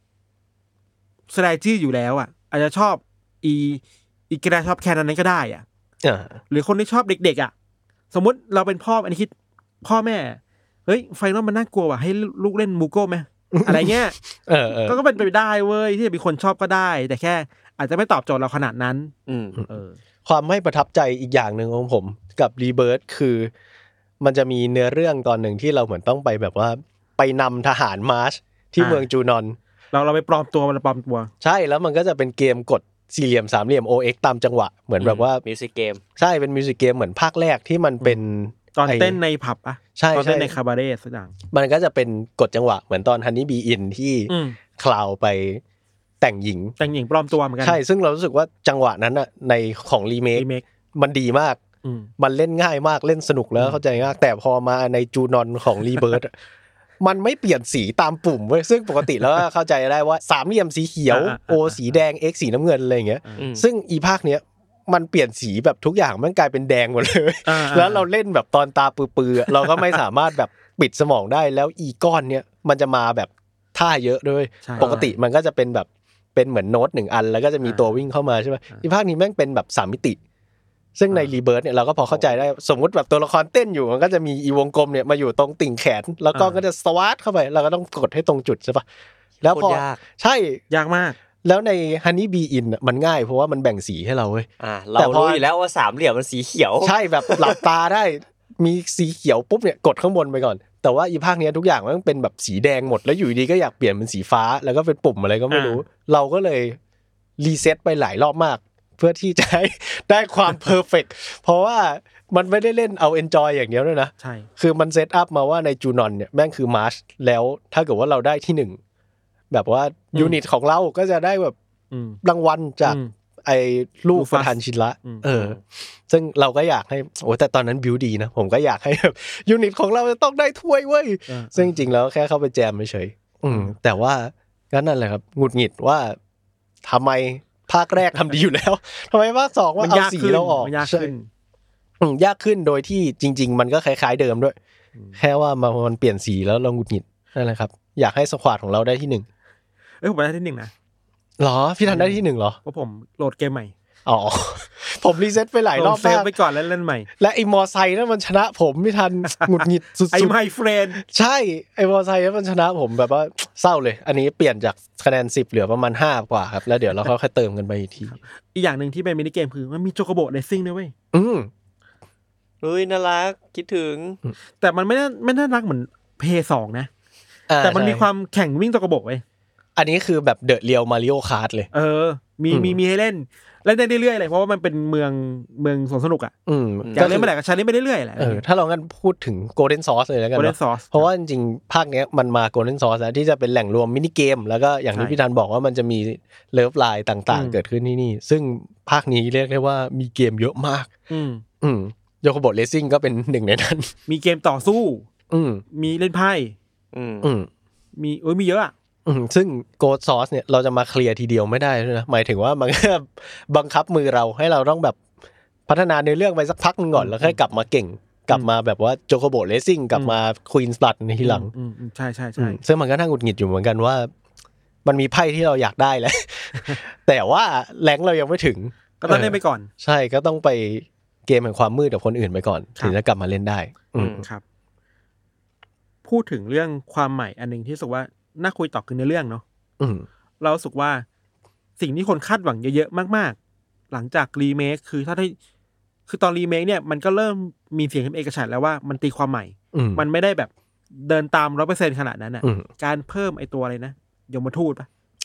strategy อยู่แล้วอ่ะอาจจะชอบอีอีกระชอบแค่นั้นก็ได้อ่ะหรือคนที่ชอบเด็กๆอ่ะสมมติเราเป็นพ่ออันนี้คิดพ่อแม่เฮ้ยไฟนอลมันน่ากลัวว่ะให้ลูกเล่นมูโก้ไหมอะไรเงี้ยก็ก็เป็นไปได้เว้ยที่จะมีคนชอบก็ได้แต่แค่อาจจะไม่ตอบโจทย์เราขนาดนั้นเออความไม่ประทับใจอีกอย่างหนึ่งของผมกับรีเบิร์ธคือมันจะมีเนื้อเรื่องตอนหนึ่งที่เราเหมือนต้องไปแบบว่าไปนำทหารมาร์ชที่เมืองจูนอนเราเราไปปลอมตัวเราปลอมตัวใช่แล้วมันก็จะเป็นเกมกดสี่เหลี่ยมสามเหลี่ยม โอ เอ็กซ์ ตามจังหวะเหมือนแบบว่ามิวสิกเกมใช่เป็นมิวสิกเกมเหมือนภาคแรกที่มันเป็นตอนเต้นในผับอ่ะตอนเต้นในคาบาเร่สักอย่างมันก็จะเป็นกดจังหวะเหมือนตอนฮันนี่บีอินที่คลาวไปแต่งหญิงแต่งหญิงปลอมตัวเหมือนกันใช่ซึ่งเรารู้สึกว่าจังหวะนั้นน่ะในของรีเมคมันดีมากมันเล่นง่ายมากเล่นสนุกแล้วเข้าใจง่ายแต่พอมาในจูนอนของรีเบิร์ธมันไม่เปลี่ยนสีตามปุ่มเว้ยซึ่งปกติแล้วเข้าใจได้ว่าสามเหลี่ยมสีเขียว O สีแดง X สีน้ำเงินอะไรอย่างเงี้ยซึ่งอีภาคเนี้ยมันเปลี่ยนสีแบบทุกอย่างมันกลายเป็นแดงหมดเลยแล้วเราเล่นแบบตอนตาปือๆเราก็ไม่สามารถแบบปิดสมองได้แล้วอีก้อนเนี้ยมันจะมาแบบท่าเยอะด้วยปกติมันก็จะเป็นแบบเป็นเหมือนโน้ตหนึ่งอันแล้วก็จะมีตัววิ่งเข้ามาใช่ไหมอีภาคนี้แม่งเป็นแบบสามมิติซึ่งในรีเบิร์ธเนี่ยเราก็พอเข้าใจได้สมมุติแบบตัวละครเต้นอยู่มันก็จะมีอีวงกลมเนี่ยมาอยู่ตรงติ่งแขนแล้วก็ก็จะสวาร์ทเข้าไปเราก็ต้องกดให้ตรงจุดใช่ปะแล้วพอใช่ยากมากแล้วใน Honey Bee In น่ะมันง่ายเพราะว่ามันแบ่งสีให้เราเว้ยอ่าเรารู้อยู่แล้วว่าสามเหลี่ยมมันสีเขียวใช่แบบหลับตาได้มีสีเขียวปุ๊บเนี่ยกดข้างบนไปก่อนแต่ว่าอีภาคนี้ทุกอย่างมันเป็นแบบสีแดงหมดแล้วอยู่ดีก็อยากเปลี่ยนเป็นสีฟ้าแล้วก็เป็นปุ่มอะไรก็ไม่รู้เราก็เลยรีเซ็ตไปหลายรอบมากเพื่อที่จะให้ได้ความเพอร์เฟคเพราะว่ามันไม่ได้เล่นเอาเอนจอยอย่างเดียวด้วยนะใช่คือมันเซตอัพมาว่าในจูนอนเนี่ยแม่งคือมาร์ชแล้วถ้าเกิดว่าเราได้ที่หนึ่งแบบว่ายูนิตของเราก็จะได้แบบรางวัลจากไอ้ลูกประธานชินละเออซึ่งเราก็อยากให้โอ้แต่ตอนนั้นบิวดีนะผมก็อยากให้แบบยูนิตของเราจะต้องได้ถ้วยเว้ยซึ่งจริงๆแล้วแค่เข้าไปแจมเฉยๆอืมแต่ว่าก็นั่นแหละครับหงุดหงิดว่าทำไมภาคแรกทำดีอยู่แล้วทำไมภาคสองว่าเอาสีเราออกยากขึ้นยากขึ้นโดยที่จริงๆมันก็คล้ายๆเดิมด้วยแค่ว่ามันเปลี่ยนสีแล้วเราหงุดหงิดนั่นแหละครับอยากให้สควอตของเราได้ที่หนึ่งเอ้ยผมได้ที่หนึ่งนะหรอพี่ทันได้ที่หนึ่งเหรอเพราะผมโหลดเกมใหม่อ๋อผมรีเซ็ตไปหลายรอบเซฟไปก่อนแล้วเล่นใหม่และไอ้มอไซค์นั้นมันชนะผมไม่ทันหงุดหงิดสุดๆไอ้ my friend ใช่ไอ้มอไซค์นั้นมันชนะผมแบบว่าเศร้าเลยอันนี้เปลี่ยนจากคะแนนสิบเหลือประมาณห้ากว่าครับแล้วเดี๋ยวเราค่อยๆเติมกันไปอีกทีอีกอย่างนึงที่เป็นมินิเกมคือมันมีโจโกโบเรซซิ่งด้วยเว้ยอืมเฮ้ยน่ารักคิดถึงแต่มันไม่น่าไม่น่ารักเหมือน เพย์ สองนะแต่มันมีความแข่งวิ่งโจโกโบเว้ยอันนี้คือแบบเดอะเรียลมาริโอคาร์ทเลยเออมีมีมีให้เล่นเล่นได้เรื่อยๆเลยเพราะว่ามันเป็นเมืองเมืองสวนสนุกอ่ะอยากเล่นไปไหนก็ใช้เล่นไปเรื่อยๆแหละเออถ้าเรางั้นพูดถึง Golden Sauce เลยแล้วกันเนาะเพราะว่าจริงๆภาคนี้มันมา Golden Sauce แล้วที่จะเป็นแหล่งรวมมินิเกมแล้วก็อย่างที่พี่ธันบอกว่ามันจะมีเลิฟไลน์ต่างๆเกิดขึ้นที่นี่ซึ่งภาคนี้เรียกได้ว่ามีเกมเยอะมากอืมอืมโยโกโบเรซซิ่งก็เป็นหนึ่งในนั้นมีเกมต่อสู้อืมมีเล่นไพ่อืมอืมมีเอ้ยมีเยอะอ่ะอืมซึ่ง Ghost Sauce เนี่ยเราจะมาเคลียร์ทีเดียวไม่ได้ด้วยนะหมายถึงว่ามันก็บังคับมือเราให้เราต้องแบบพัฒนาในเรื่องไปสักพักนึงก่อนแล้วค่อยกลับมาเก่งกลับมาแบบว่าโจโกโบเรซซิ่งกลับมา Queen's Blood ในทีหลังอืมใช่ๆๆซึ่งมันก็น่าหงุดหงิดอยู่เหมือนกันว่ามันมีไพ่ที่เราอยากได้แหละ แต่ว่าแรงเรายังไม่ถึงก็ต้องเล่นไปก่อนใช่ก็ต้องไปเกมแห่งความมืดกับคนอื่นไปก่อนถึงจะกลับมาเล่นได้อืมครับพูดถึงเรื่องความใหม่อันนึงที่รู้สึกว่าน่าคุยต่อคือในเรื่องเนาะเราสึกว่าสิ่งที่คนคาดหวังเยอะๆมากๆหลังจากรีเมคคือถ้าได้คือตอนรีเมคเนี่ยมันก็เริ่มมีเสียงเอกฉันท์แล้วว่ามันตีความใหม่มันไม่ได้แบบเดินตาม ร้อยเปอร์เซ็นต์ ขนาดนั้นน่ะการเพิ่มไอ้ตัวอะไรนะยมทูตป่ะ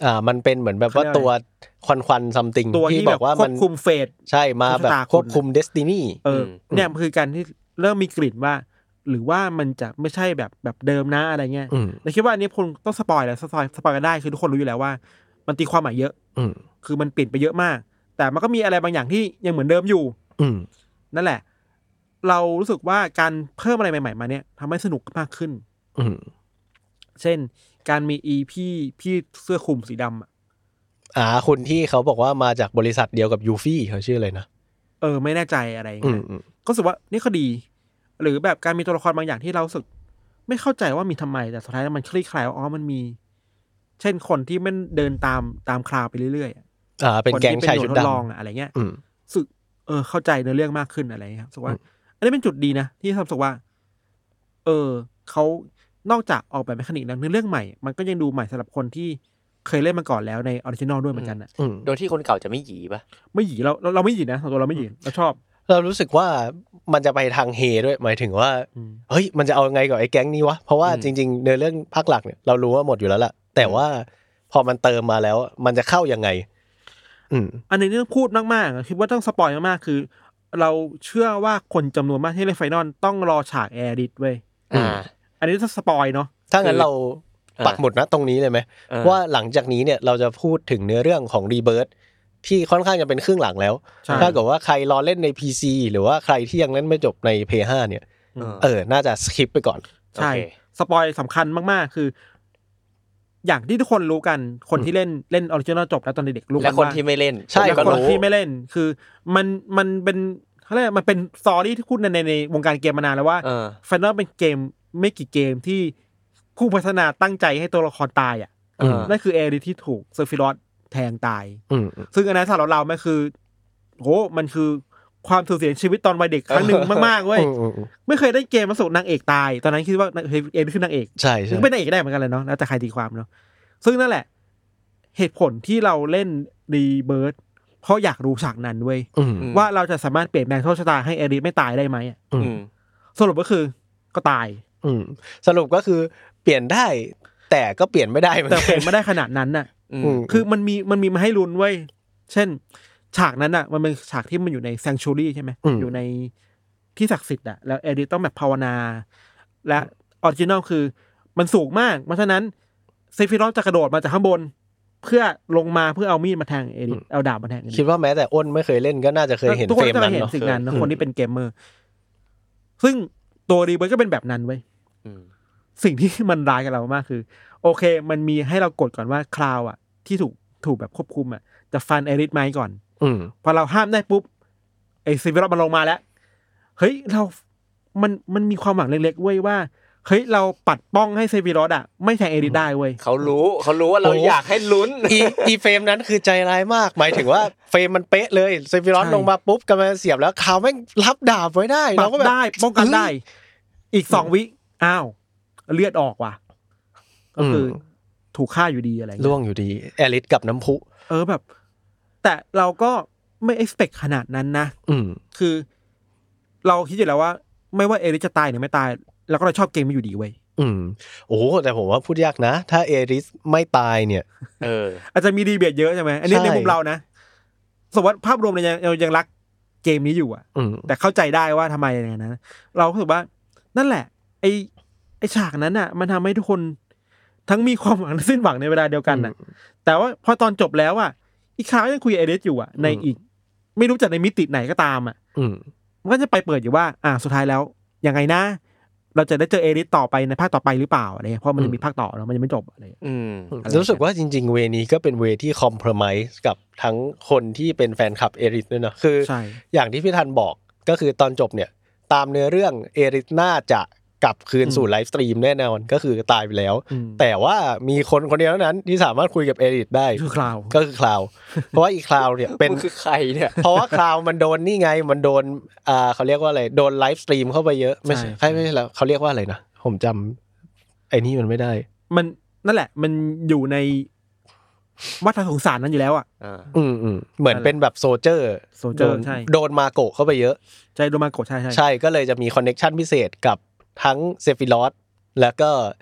อ่ามันเป็นเหมือนแบบว่าตัวควันๆซัมติงที่บอกว่ามันควบคุมเฟทใช่มาแบบควบคุมเดสตินีเออเนี่ยมันคือการที่เริ่มมีกลิ่นว่าหรือว่ามันจะไม่ใช่แบบแบบเดิมนะอะไรเงี้ยแต่คิดว่าอันนี้คนต้องสปอยแล้วสปอยสปอยกันได้คือทุกคนรู้อยู่แล้วว่ามันตีความหมายเยอะคือมันเปลี่ยนไปเยอะมากแต่มันก็มีอะไรบางอย่างที่ยังเหมือนเดิมอยู่นั่นแหละเรารู้สึกว่าการเพิ่มอะไรใหม่ๆมาเนี่ยทำให้สนุกมากขึ้นเช่นการมีอีพี่พี่เสื้อคลุมสีดำอ่ะอ่าคุณที่เขาบอกว่ามาจากบริษัทเดียวกับยูฟี่เขาชื่ออะไรนะเออไม่แน่ใจอะไรอย่างเงี้ยก็รู้สึกว่านี่ก็ดีหรือแบบการมีตัวละครบางอย่างที่เราสึกไม่เข้าใจว่ามีทำไมแต่สุดท้ายแล้วมันคลี่คลายว่าอ๋อมันมีเช่นคนที่มันเดินตามตามคราวไปเรื่อยๆอ่าเป็นแก๊งชายชุดดำอะไรเงี้ยสึกเออเข้าใจในเรื่องมากขึ้นอะไรเงี้ยรู้สึกว่าอันนี้เป็นจุดดีนะที่ทำรู้สึกว่าเออเขานอกจากออกแบบเมคานิกแล้วในเรื่องใหม่มันก็ยังดูใหม่สำหรับคนที่เคยเล่นมาก่อนแล้วในออริจินอลด้วยเหมือนกันอ่ะโดยที่คนเก่าจะไม่หยีป่ะไม่หยีเราเราไม่หยีนะตัวเราไม่หยีเราชอบเรารู้สึกว่ามันจะไปทางเฮด้วยหมายถึงว่าเฮ้ยมันจะเอาไงกับไอ้แก๊งนี้วะเพราะว่าจริงๆในเรื่องภาคหลักเนี่ยเรารู้ว่าหมดอยู่แล้วล่ะแต่ว่าพอมันเติมมาแล้วมันจะเข้ายังไงอืมอันนี้ต้องพูดมากๆคิดว่าต้องสปอยมากๆคือเราเชื่อว่าคนจำนวนมากที่เล่นไฟนอลต้องรอฉากแอร์ดิสเว้ยอ่าอันนี้ต้องสปอยเนาะถ้างั้นเราปักหมุดนะตรงนี้เลยไหมว่าหลังจากนี้เนี่ยเราจะพูดถึงเนื้อเรื่องของรีเบิร์ธที่ค่อนข้างจะเป็นครึ่งหลังแล้วถ้าเกิดว่าใครรอเล่นใน พี ซี หรือว่าใครที่ยังเล่นไม่จบใน พี ห้า เนี่ยเออน่าจะสคิปไปก่อนใช่สปอยสำคัญมากๆคืออย่างที่ทุกคนรู้กันคนที่เล่นเล่นออริจินอลจบแล้วตอนเด็กๆรู้กันว่าและคนที่ไม่เล่นใช่คนที่ไม่เล่นคือมันมันเป็นเขาเรียกมันเป็นสตอรี่ที่พูดในในในวงการเกมมานานแล้วว่าไฟนอลเป็นเกมไม่กี่เกมที่ผู้พัฒนาตั้งใจให้ตัวละครตายอ่ะนั่นคือเอริที่ถูกเซอร์ฟิรอสแทงตายซึ่งอันนั้นสำหรับเราไม่คือโหมันคือความสูญเสียชีวิตตอนวัยเด็กครั้งหนึ่งมากๆเว้ยไม่เคยได้เกมมาสู่นางเอกตายตอนนั้นคิดว่าเอริคือนางเอกใช่ใช่เป็นนางเอกได้เหมือนกันเลยเนาะแล้วแต่ใครตีความเนาะซึ่งนั่นแหละเหตุผลที่เราเล่นรีเบิร์ธเพราะอยากรู้ฉากนั้นเว้ยว่าเราจะสามารถเปลี่ยนแปลงโชคชะตาให้เอริไม่ตายได้ไหมสรุปก็คือก็ตายสรุปก็คือเปลี่ยนได้แต่ก็เปลี่ยนไม่ได้แต่เปลี่ยนไม่ได้ขนาดนั้นน่ะคือมันมีมันมีมาให้ลุ้นเว้ยเช่นฉากนั้นอ่ะมันเป็นฉากที่มันอยู่ในแซงชูรี่ใช่ไหมอยู่ในที่ศักดิ์สิทธิ์อ่ะแล้วเอริต้องแบบภาวนาและออริจินอลคือมันสูงมากเพราะฉะนั้นเซฟิรอสจะกระโดดมาจากข้างบนเพื่อลงมาเพื่อเอามีดมาแทงเอริเอาดาบมาแทงคิดว่าแม้แต่อ้นไม่เคยเล่นก็น่าจะเคยเห็นเฟรมนั้นเนาะสิ่งนั้นคนที่เป็นเกมเมอร์ซึ่งตัวรีเบิร์ธก็เป็นแบบนั้นเว้ยสิ่งที่มันร้ายกับเรามากคือโอเคมันมีให้เรากดก่อนว่าคลาวอ่ะที่ถูกถูกแบบควบคุมอ่ะจะฟันเอริสไหมก่อนพอเราห้ามได้ปุ๊บไอ้เซฟิรอสมันลงมาแล้วเฮ้ยเรามันมันมีความหวังเล็กๆเว้ยว่าเฮ้ยเราปัดป้องให้เซฟิรอสอ่ะไม่แทงเอริสได้เว้ยเขารู้เขารู้ว่าเราอยากให้ลุ้นอีอีเฟรมนั้นคือใจร้ายมากหมายถึงว่าเฟรมมันเป๊ะเลยเซฟิรอสลงมาปุ๊บกำลังเสียบแล้วคลาวแม่งรับดาบไว้ได้เราก็แบบได้ป้องกันได้อีกสองวิอ้าวเลือดออกว่ะก็คือถูกฆ่าอยู่ดีอะไรล่วงอยู่ดีแอริสกับน้ำพุเออแบบแต่เราก็ไม่ expect ขนาดนั้นนะคือเราคิดอยู่แล้วว่าไม่ว่าเอริสจะตายหรือไม่ตายเราก็เลยชอบเกมมันอยู่ดีเว้ยอืมโอ้แต่ผมว่าพูดยากนะถ้าเอริสไม่ตายเนี่ยเอออาจจะมีดีเบตเยอะใช่ไหมอันนี้ในมุมเรานะสมมติภาพรวมเรายังเรายังรักเกมนี้อยู่อ่ะแต่เข้าใจได้ว่าทำไมอย่างนั้นเรารู้สึกว่านั่นแหละไอไอฉากนั้นอ่ะมันทำให้ทุกคนทั้งมีความหวังและสิ้นหวังในเวลาเดียวกันน่ะแต่ว่าพอตอนจบแล้วอ่ะอีกคราวยังคุยเอริสอยู่อ่ะในอีกไม่รู้จักในมิติไหนก็ตามอ่ะมันก็จะไปเปิดอยู่ว่าอ่าสุดท้ายแล้วยังไงนะเราจะได้เจอเอริสต่อไปในภาคต่อไปหรือเปล่าอะไรเพราะมันจะมีภาคต่อแล้วมันยังไม่จบอะไรอืมรู้สึกว่าจริงๆเวนี้ก็เป็นเวที่คอมเพลมไมซ์กับทั้งคนที่เป็นแฟนคลับเอริสด้วยเนาะคืออย่างที่พี่ธันบอกก็คือตอนจบเนี่ยตามเนื้อเรื่องเอริสน่าจะกลับคืนสู่ไลฟ์สตรีมแน่นอนก็คือตายไปแล้วแต่ว่ามีคนคนเดียวเท่านั้นที่สามารถคุยกับเอริสได้คือคลาวก็คือคลาวเพราะว่าอีคลาวเนี่ยเป็นคือใครเนี่ยเพราะว่าคลาวมันโดนนี่ไงมันโดนอ่าเขาเรียกว่าอะไรโดนไลฟ์สตรีมเข้าไปเยอะไม่ใช่ใช่ไม่ใช่แล้วเขาเรียกว่าอะไรนะผมจำไอ้นี่มันไม่ได้มันนั่นแหละมันอยู่ในวัฏสงสารนั้นอยู่แล้วอ่ะอืมอืมเหมือนเป็นแบบโซเจอร์โซเจอร์ใช่โดนมาโกะเข้าไปเยอะใช่โดนมาโกะใช่ใช่ใช่ก็เลยจะมีคอนเนคชั่นพิเศษกับทั้งเซฟิรอสแล้วก็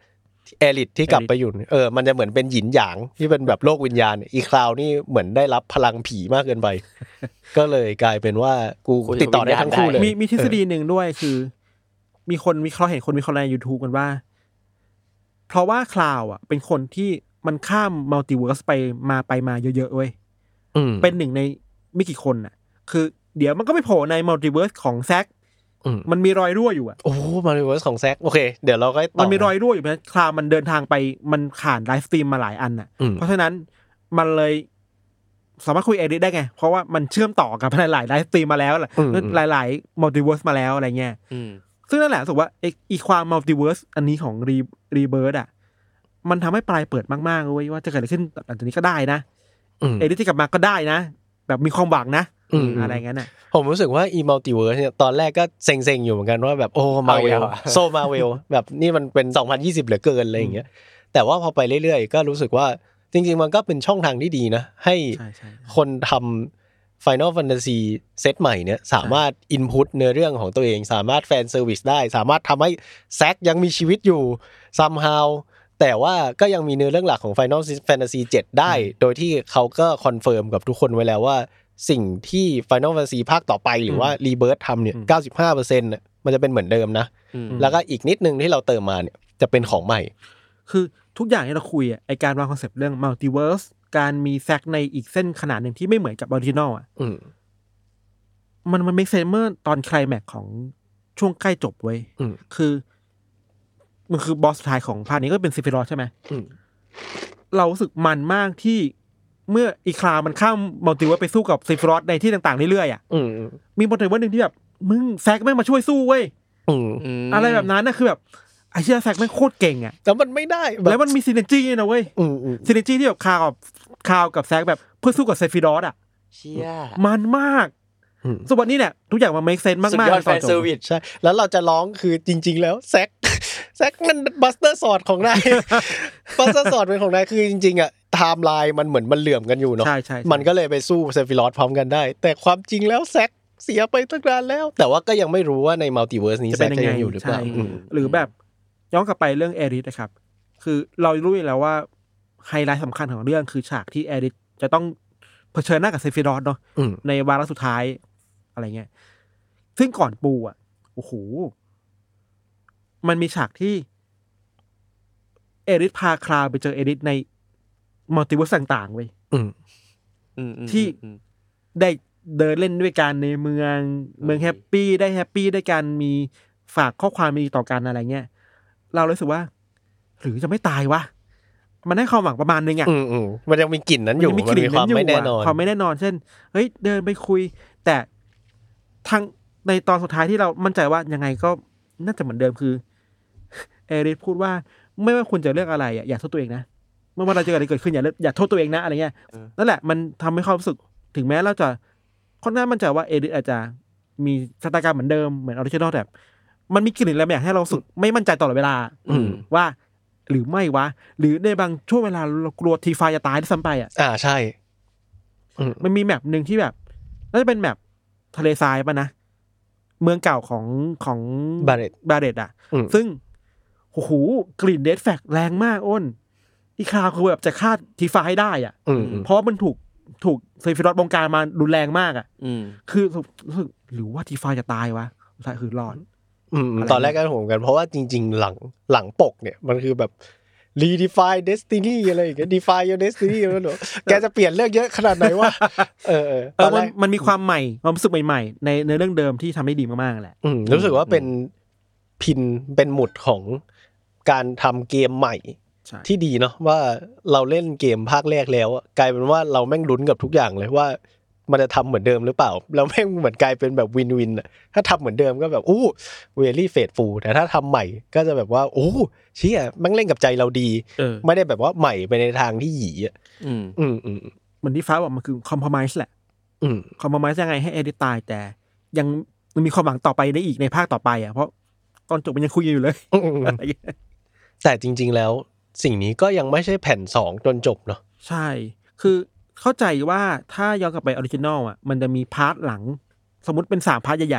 แอริทที่กลับไปอยู่เออมันจะเหมือนเป็นหยินหยางที่เป็นแบบโลกวิญญาณอีคราวนี่เหมือนได้รับพลังผีมากเกินไป ก็เลยกลายเป็นว่ากูติดต่อได้ทั้งคู่เลยมีมีทฤษฎีหนึ่งด้วยคือมีคนวิเคราะห์เห็นคนวิเคราะห์ใน YouTube กันว่าเพราะว่าคลาวอ่ะเป็นคนที่มันข้ามมัลติเวิร์สไปมาไปมาเยอะๆเว้ยเป็นหนึ่งในไม่กี่คนน่ะคือเดี๋ยวมันก็ไปโผล่ในมัลติเวิร์สของแซคมันมีรอยรั่วอยู่อ่ะโอ้มัลติเวิร์สของแซคโอเคเดี๋ยวเราก็มันมีรอยรั่วอยู่เพราะคลาวมันเดินทางไปมันผ่านไลฟ์สตรีมมาหลายอันน่ะเพราะฉะนั้นมันเลยสามารถคุยเอดิทได้ไงเพราะว่ามันเชื่อมต่อกับหลายๆไลฟ์สตรีมมาแล้วแหละหลายๆมัลติเวิร์สมาแล้วอะไรเงี้ยซึ่งนั่นแหละรู้สึกว่าไอ้อีความมัลติเวิร์สอันนี้ของรีรีเบิร์ดอ่ะมันทำให้ปลายเปิดมากๆเลยว่าจะเกิดอะไรขึ้นหลังจากนี้ก็ได้นะเอดิทที่กลับมาก็ได้นะแบบมีความหวังนะอะไรงั้นน่ะผมรู้สึกว่าอีมัลติเวิร์สเนี่ยตอนแรกก็เซ็งๆอยู่เหมือนกันว่าแบบโอ้มาเวลโซมาเวลแบบนี่มันเป็นสองพันยี่สิบเหลือเกินอะไรอย่างเงี้ยแต่ว่าพอไปเรื่อยๆก็รู้สึกว่าจริงๆมันก็เป็นช่องทางที่ดีนะให้คนทำ Final Fantasy เซตใหม่เนี่ยสามารถ input เนื้อเรื่องของตัวเองสามารถแฟนเซอร์วิสได้สามารถทำให้แซคยังมีชีวิตอยู่ somehow แต่ว่าก็ยังมีเนื้อเรื่องหลักของ Final Fantasy เจ็ดได้โดยที่เขาก็คอนเฟิร์มกับทุกคนไว้แล้วว่าสิ่งที่ Final Fantasy ภาคต่อไปหรือว่า Rebirth ทำเนี่ย เก้าสิบห้าเปอร์เซ็นต์ น่ะมันจะเป็นเหมือนเดิมนะแล้วก็อีกนิดนึงที่เราเติมมาเนี่ยจะเป็นของใหม่คือทุกอย่างที่เราคุยอ่ะไอการวางคอนเซปต์เรื่อง Multiverse การมีแซคในอีกเส้นขนาดหนึ่งที่ไม่เหมือนกับออริจินอลอ่ะมันมันเมคเซนส์เมื่อตอนไคลแม็กซ์ของช่วงใกล้จบเว้ยคือมันคือบอสสุดท้ายของภาคนี้ก็เป็นซิฟิรอสใช่ไหมเรารู้สึกมันมากที่เมื่ออีคลามันข้ามมัลติเวิร์สไปสู้กับซิฟิรอสในที่ต่างๆเรื่อยๆอ่ะมีมัลติเวิร์สหนึ่งที่แบบมึงแซคแม่งมาช่วยสู้เว้ยอะไรแบบนั้นน่ะคือแบบไอ้เชี่ยแซคแม่งโคตรเก่งอ่ะแต่มันไม่ได้แล้วมันมีซินเนจี้นะเว้ยซินเนจี้ที่แบบคาวกับคาวกับแซคแบบเพื่อสู้กับซิฟิรอสอ่ะเชี่ยมันมากส่วนนี้เนี่ยทุกอย่างมันเมคเซนส์มากๆสุดยอดแฟนเซอร์วิสใช่แล้วเราจะร้องคือจริงๆแล้วแซคแซคมันบัสเตอร์สอดของนายบัสเตอร์สอดเป็นของนายคือจริงๆอ่ะไทม์ไลน์มันเหมือนมันเหลื่อมกันอยู่เนาะมันก็เลยไปสู้เซฟิรอสพร้อมกันได้แต่ความจริงแล้วแซคเสียไปตั้งนานแล้วแต่ว่าก็ยังไม่รู้ว่าในมัลติเวิร์สนี้แซคจะยังอยู่หรือเปล่าหรือแบบย้อนกลับไปเรื่องแอริสนะครับคือเรารู้อยู่แล้วว่าไฮไลท์สำคัญของเรื่องคือฉากที่แอริสจะต้องเผชิญหน้ากับเซฟิรอสเนาะในวาระสุดท้ายอะไรเงี้ยซึ่งก่อนปูอ่ะโอ้โหมันมีฉากที่เอริสพาคลาวไปเจอเอริสในมัลติเวิร์สต่างๆเว้ยที่ได้เดินเล่นด้วยกันในเมืองเมืองแฮปปี้ได้แฮปปี้ได้กันมีฝากข้อความมีต่อกันอะไรเงี้ยเรารู้สึกว่าหรือจะไม่ตายวะมันให้ความหวังประมาณนึงอ่ะมันยังมีกลิ่นนั้นอยู่มันมีความไม่แน่นอนความไม่แน่นอนเช่นเฮ้ยเดินไปคุยแต่ทางในตอนสุดท้ายที่เรามั่นใจว่ายังไงก็น่าจะเหมือนเดิมคือเอริสพูดว่าไม่ว่าคุณจะเลือกอะไรอ่ะอย่าโทษตัวเองนะเมื่ออะไรเจออะไรเกิดขึ้นอย่าอย่าโทษตัวเองนะอะไรเงี้ยนั่นแหละมันทำให้ความรู้สึกถึงแม้เราจะค่อนข้างมั่นใจว่าเอริสอาจจะมีชะตากรรมเหมือนเดิมเหมือนออริจินอลแบบมันมีกลิ่นอะไรบางอย่างให้เราสึกไม่มั่นใจตลอดเวลาว่าหรือไม่วะหรือในบางช่วงเวลาเรากลัวทีไฟจะตายด้วยซ้ำไปอ่ะอ่าใช่มันมีแมปหนึ่งที่แบบน่าจะเป็นแมปทะเลทรายป่ะนะเมืองเก่าของของบาเรตบาเรตอ่ะซึ่งโอ้โหกลิ่นเดดแฟกแรงมากอ้นอีคราวคือแบบจะฆ่าทีไฟให้ได้อ่ะเพราะมันถูกถูกเซฟิรอสบงการมารุนแรงมากอ่ะคือรู้สึกหรือว่าทีไฟจะตายวะสุดท้ายคือรอดตอนแรกก็ห่วงกันเพราะว่าจริงๆหลังหลังปกเนี่ยมันคือแบบ redefine destiny อะไรอย่างเงี้ย define your destiny แล้วหนูแกจะเปลี่ยนเรื่องเยอะขนาดไหนวะเออเออตอนแรกมันมีความใหม่ความรู้สึกใหม่ๆในในเรื่องเดิมที่ทำได้ดีมากๆแหละรู้สึกว่าเป็นพินเป็นหมุดของการทำเกมใหม่ที่ดีเนาะว่าเราเล่นเกมภาคแรกแล้วกลายเป็นว่าเราแม่งลุ้นกับทุกอย่างเลยว่ามันจะทำเหมือนเดิมหรือเปล่าแล้วแม่งเหมือนกลายเป็นแบบวินวินอ่ะถ้าทำเหมือนเดิมก็แบบอู้เวลี่เฟดฟูลแต่ถ้าทำใหม่ก็จะแบบว่าโอ้เชี่ยแม่งเล่นกับใจเราดีไม่ได้แบบว่าใหม่ไปในทางที่หยีอ่ะอืมอืมอืมเหมือนที่ฟ้าบอกมันคือคอมเพลมไพร์แหละอืมคอมเพลมไพร์ยังไงให้เอริตายแต่ยังมันมีความหวังต่อไปได้อีกในภาคต่อไปอ่ะเพราะตอนจบมันยังคุยอยู่เลยแต่จริงๆแล้วสิ่งนี้ก็ยังไม่ใช่แผ่นสองจนจบเนาะใช่คือเข้าใจว่าถ้าย้อนกลับไปออริจินอลอ่ะมันจะมีพาร์ทหลังสมมุติเป็นสามพาร์ทใหญ่ๆอ่ะ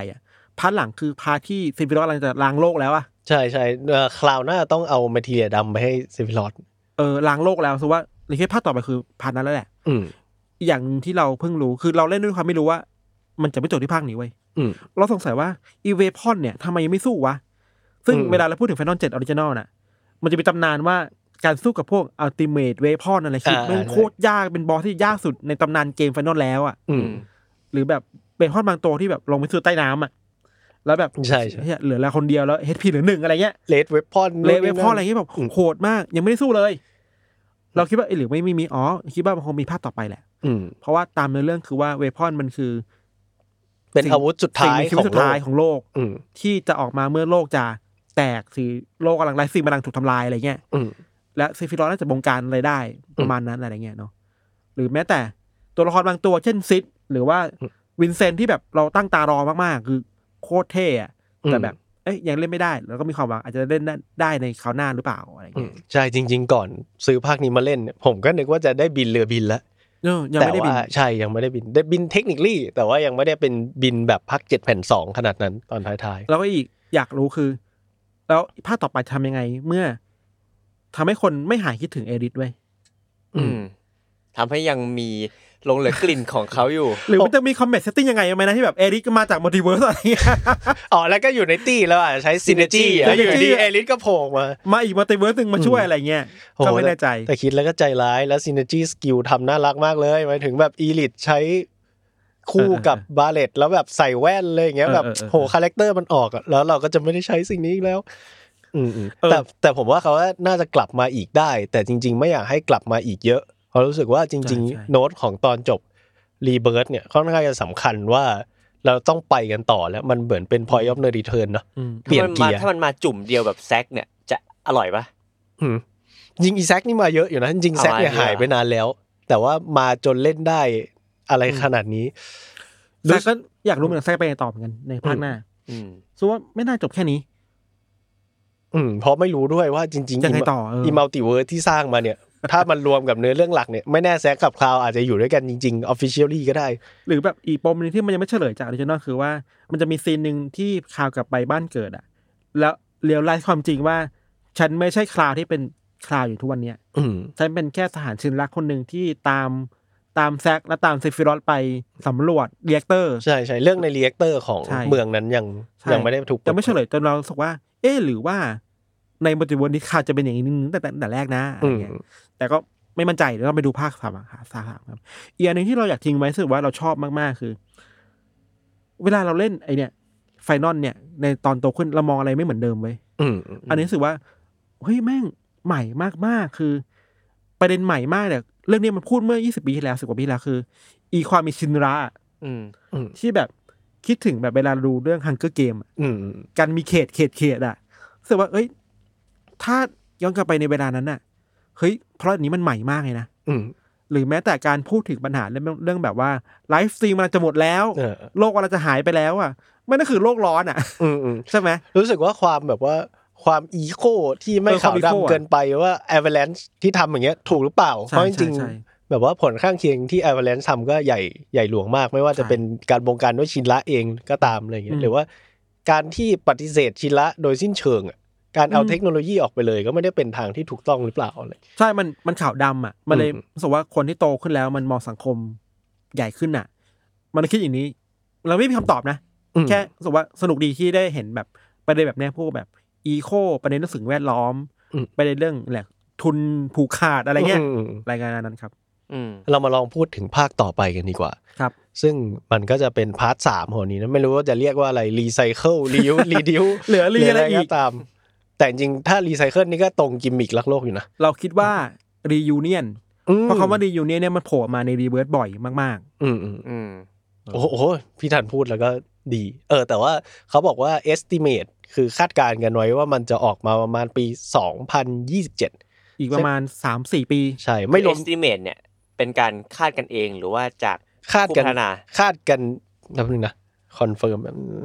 พาร์ทหลังคือพาร์ทที่เซฟิรอสกำลังจะล้างโลกแล้วอะใช่ใช่คราวหน้าต้องเอาแมททีเรียดำไปให้เซฟิรอสเออล้างโลกแล้วซะว่าในแค่ภาคต่อไปคือพาร์ทนั้นแล้วแหละอืมอีกอย่างนึงที่เราเพิ่งรู้คือเราเล่นด้วยความไม่รู้ว่ามันจะไม่จบที่ภาคนี้เว้ยเราสงสัยว่าอีเวพอนเนี่ยทำไมยังไม่สู้วะซึ่งเวลาเราพูดถึง Final เจ็ด Original น่ะมันจะมีตำนานว่าการสู้กับพวก Ultimate Weapon อะไรคือมันโคตรยากเป็นบอสที่ยากสุดในตำนานเกม Final แล้วอ่ะหรือแบบเวพอนบางตัวที่แบบลงไปสู่ใต้น้ำอ่ะแล้วแบบใช่ๆเหลือแล้วคนเดียวแล้ว เอช พี เหลือหนึ่งอะไรเงี้ย Red Weapon Red Weapon อะไรเงี้ยแบบโหดมากยังไม่ได้สู้เลยเราคิดว่าหรือไม่มีมีอ๋อคิดว่ามันคงมีภาคต่อไปแหละเพราะว่าตามเนื้อเรื่องคือว่าเวพอนมันคือเป็นอาวุธสุดท้ายของสุดท้ายของโลกที่จะออกมาเมื่อโลกจะแตกสิโลกกำลังไร้สิ่งกำลังถูกทำลายอะไรเงี้ยและเซฟิรอสน่าจะบงการอะไรได้ประมาณนั้นอะไรเงี้ยเนาะหรือแม้แต่ตัวละครบางตัวเช่นซิดหรือว่าวินเซนต์ที่แบบเราตั้งตารอมากๆคือโคตรเท่อะแต่แบบเอ้ยยังเล่นไม่ได้แล้วก็มีความหวังอาจจะเล่นได้ในคราวหน้าหรือเปล่าอะไรเงี้ยใช่จริงๆก่อนซื้อภาคนี้มาเล่นผมก็นึกว่าจะได้บินเรือบินแล้วยังไม่ได้บินใช่ยังไม่ได้บินได้บินเทคนิคลี่แต่ว่ายังไม่ได้เป็นบินแบบภาคเจ็ดแผ่นสองขนาดนั้นตอนท้ายๆแล้วก็อีกอยากรู้คือแล้วภาคต่อไปทำยังไงเมื่อทำให้คนไม่หายคิดถึงเอริสไว้อืมทำให้ยังมีหลงเหลือกลิ่นของเขาอยู่หรือมันจะมีคอมแบทเซตติ้งยังไงไหมนะที่แบบเอริสก็มาจากมัลติเวิร์สอะไรเงี้ยอ๋อแล้วก็อยู่ในตี้แล้วอ่ะใช้ซินเนจี้แล้วอยู่ดีเอริสก็โผล่มามาอีกมัลติเวิร์สนึงมาช่วยอะไรเงี้ยก็ไม่แน่ใจแต่คิดแล้วก็ใจร้ายแล้วซินเนจี้สกิลทำน่ารักมากเลยหมายถึงแบบอีลิทใช้คู่กับบาเลตแล้วแบบใส่แว่นเลยอย่างเงี้ยแบบโหคาแรคเตอร์มันออกแล้วเราก็จะไม่ได้ใช้สิ่งนี้อีกแล้วอืมแต่แต่ผมว่าเขาว่าน่าจะกลับมาอีกได้แต่จริงๆไม่อยากให้กลับมาอีกเยอะเพราะรู้สึกว่าจริงๆโน้ตของตอนจบรีเบิร์ธเนี่ยค่อนข้างจะสำคัญว่าเราต้องไปกันต่อแล้วมันเหมือนเป็น point of no return เนาะเปลี่ยนเกียร์ถ้ามันมาจุ่มเดียวแบบแซกเนี่ยจะอร่อยปะจริงอีแซกนี่มาเยอะอยู่นะจริงแซกเนี่ยหายไปนานแล้วแต่ว่ามาจนเล่นได้อะไรขนาดนี้แต่ก็อยากรู้เหมือนแซกไปต่อเหมือนกันในภาคหน้าซึ่งว่าไม่น่าจบแค่นี้อืมเพราะไม่รู้ด้วยว่าจริงๆยังไงต่ออีมัลติเวิร์สที่สร้างมาเนี่ยถ้ามันรวมกับเนื้อเรื่องหลักเนี่ยไม่แน่แซกกับคลาวอาจจะอยู่ด้วยกันจริงๆ officially ก็ได้หรือแบบอีกปมนึงที่มันยังไม่เฉลยจากออริจินอลคือว่ามันจะมีซีนนึงที่คลาวกลับไปบ้านเกิดอ่ะแล้วเรียลไลซ์ความจริงว่าฉันไม่ใช่คลาวที่เป็นคลาวอยู่ทุกวันเนี้ยฉันเป็นแค่ทหารชินรักคนนึงที่ตามตามแซกและตามเซฟิรอสไปสำรวจรีแอคเตอร์ใช่ๆเรื่องในรีแอคเตอร์ของเมืองนั้นยังยังไม่ได้ถูกยังไม่เฉลยจนเราสึกว่าเอ๊ะหรือว่าในมัลติเวิร์สนี้คลาวจะเป็นอย่างนี้นึงแต่แต่แรกนะอะไรเงี้ยแต่ก็ไม่มั่นใจเดี๋ยวเราไปดูภาคสามค่ะสามครับอีกอันนึงที่เราอยากทิ้งไว้รู้สึกว่าเราชอบมากๆคือเวลาเราเล่นไอเนี่ยไฟนอลเนี่ยในตอนโตขึ้นเรามองอะไรไม่เหมือนเดิมเว้ยอันนี้รู้สึกว่าเฮ้ยแม่งใหม่มากๆคือประเด็นใหม่มากเนี่ยเรื่องนี้มันพูดเมื่อยี่สิบปีที่แล้วสิบกว่าปีที่แล้วคืออีความมีชินระที่แบบคิดถึงแบบเวลาดูเรื่อง Hunger Game การมีเขตเขตเขตอ่ะรู้สึกว่าเอ้ยถ้าย้อนกลับไปในเวลานั้นน่ะเฮ้ยเพราะอันนี้มันใหม่มากเลยนะหรือแม้แต่การพูดถึงปัญหาเรื่องเรื่องแบบว่าไลฟ์สตรีมมันจะหมดแล้วโลกมันจะหายไปแล้วอ่ะไม่นั่นคือโลกร้อนอ่ะใช่ไหมรู้สึกว่าความแบบว่าความอีโคที่ไม่ขาวดำเกินไปว่า Avalanche ที่ทำอย่างเงี้ยถูกหรือเปล่าเพราะจริงๆแบบว่าผลข้างเคียงที่ Avalanche ทำก็ใหญ่ใหญ่หลวงมากไม่ว่าจะเป็นการบงการด้วยชินระเองก็ตามอะไรอย่างเงี้ยหรือว่าการที่ปฏิเสธชินระโดยสิ้นเชิงอ่ะการเอาเทคโนโลยีออกไปเลยก็ไม่ได้เป็นทางที่ถูกต้องหรือเปล่าอะไรใช่มันมันขาวดำอ่ะมันเลยรู้สึกว่าคนที่โตขึ้นแล้วมันมองสังคมใหญ่ขึ้นอ่ะมันคิดอย่างนี้เราไม่มีคำตอบนะแค่รู้สึกว่าสนุกดีที่ได้เห็นแบบประเด็นแบบนี้พวกแบบอีโคประเด็นเรื่องสิ่งแวดล้อมประเด็นเรื่องแหละทุนผูกขาดอะไรเงี้ยรายงานนั้นครับเรามาลองพูดถึงภาคต่อไปกันดีกว่าครับซึ่งมันก็จะเป็นพาร์ทสามของนี้นะไม่รู้ว่าจะเรียกว่าอะไรรีไซเคิลรียูรีดิวเหลือรีอะไรอีกตามแต่จริงถ้ารีไซเคิลนี่ก็ตรงกิมมิกรักโลกอยู่นะเราคิดว่ารียูเนียนเพราะคำว่ารียูเนียนเนี่ยมันโผล่มาในรีเวิร์สบ่อยมากๆอืมอืมโอ้โหพี่ทันพูดแล้วก็ดีเออแต่ว่าเขาบอกว่า estimate คือคาดการณ์กันไว้ว่ามันจะออกมาประมาณปีสองพันยี่สิบเจ็ดอีกประมาณ สามสี่ ปีใช่ไม่รวม estimate เนี่ยเป็นการคาดกันเองหรือว่าจากคาดกันคาดกันแป๊บนึงนะคอนเฟิร์ม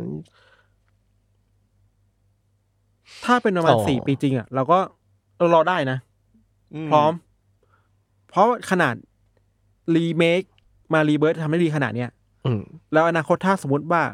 ถ้าเป็นประมาณสี่ปีจริงอ่ะเราก็เรารอได้นะพร้อมเพราะขนาดรีเมคมารีเบิร์ธทำได้ดีขนาดเนี้ยแล้วอนาคตถ้าสมมติว่า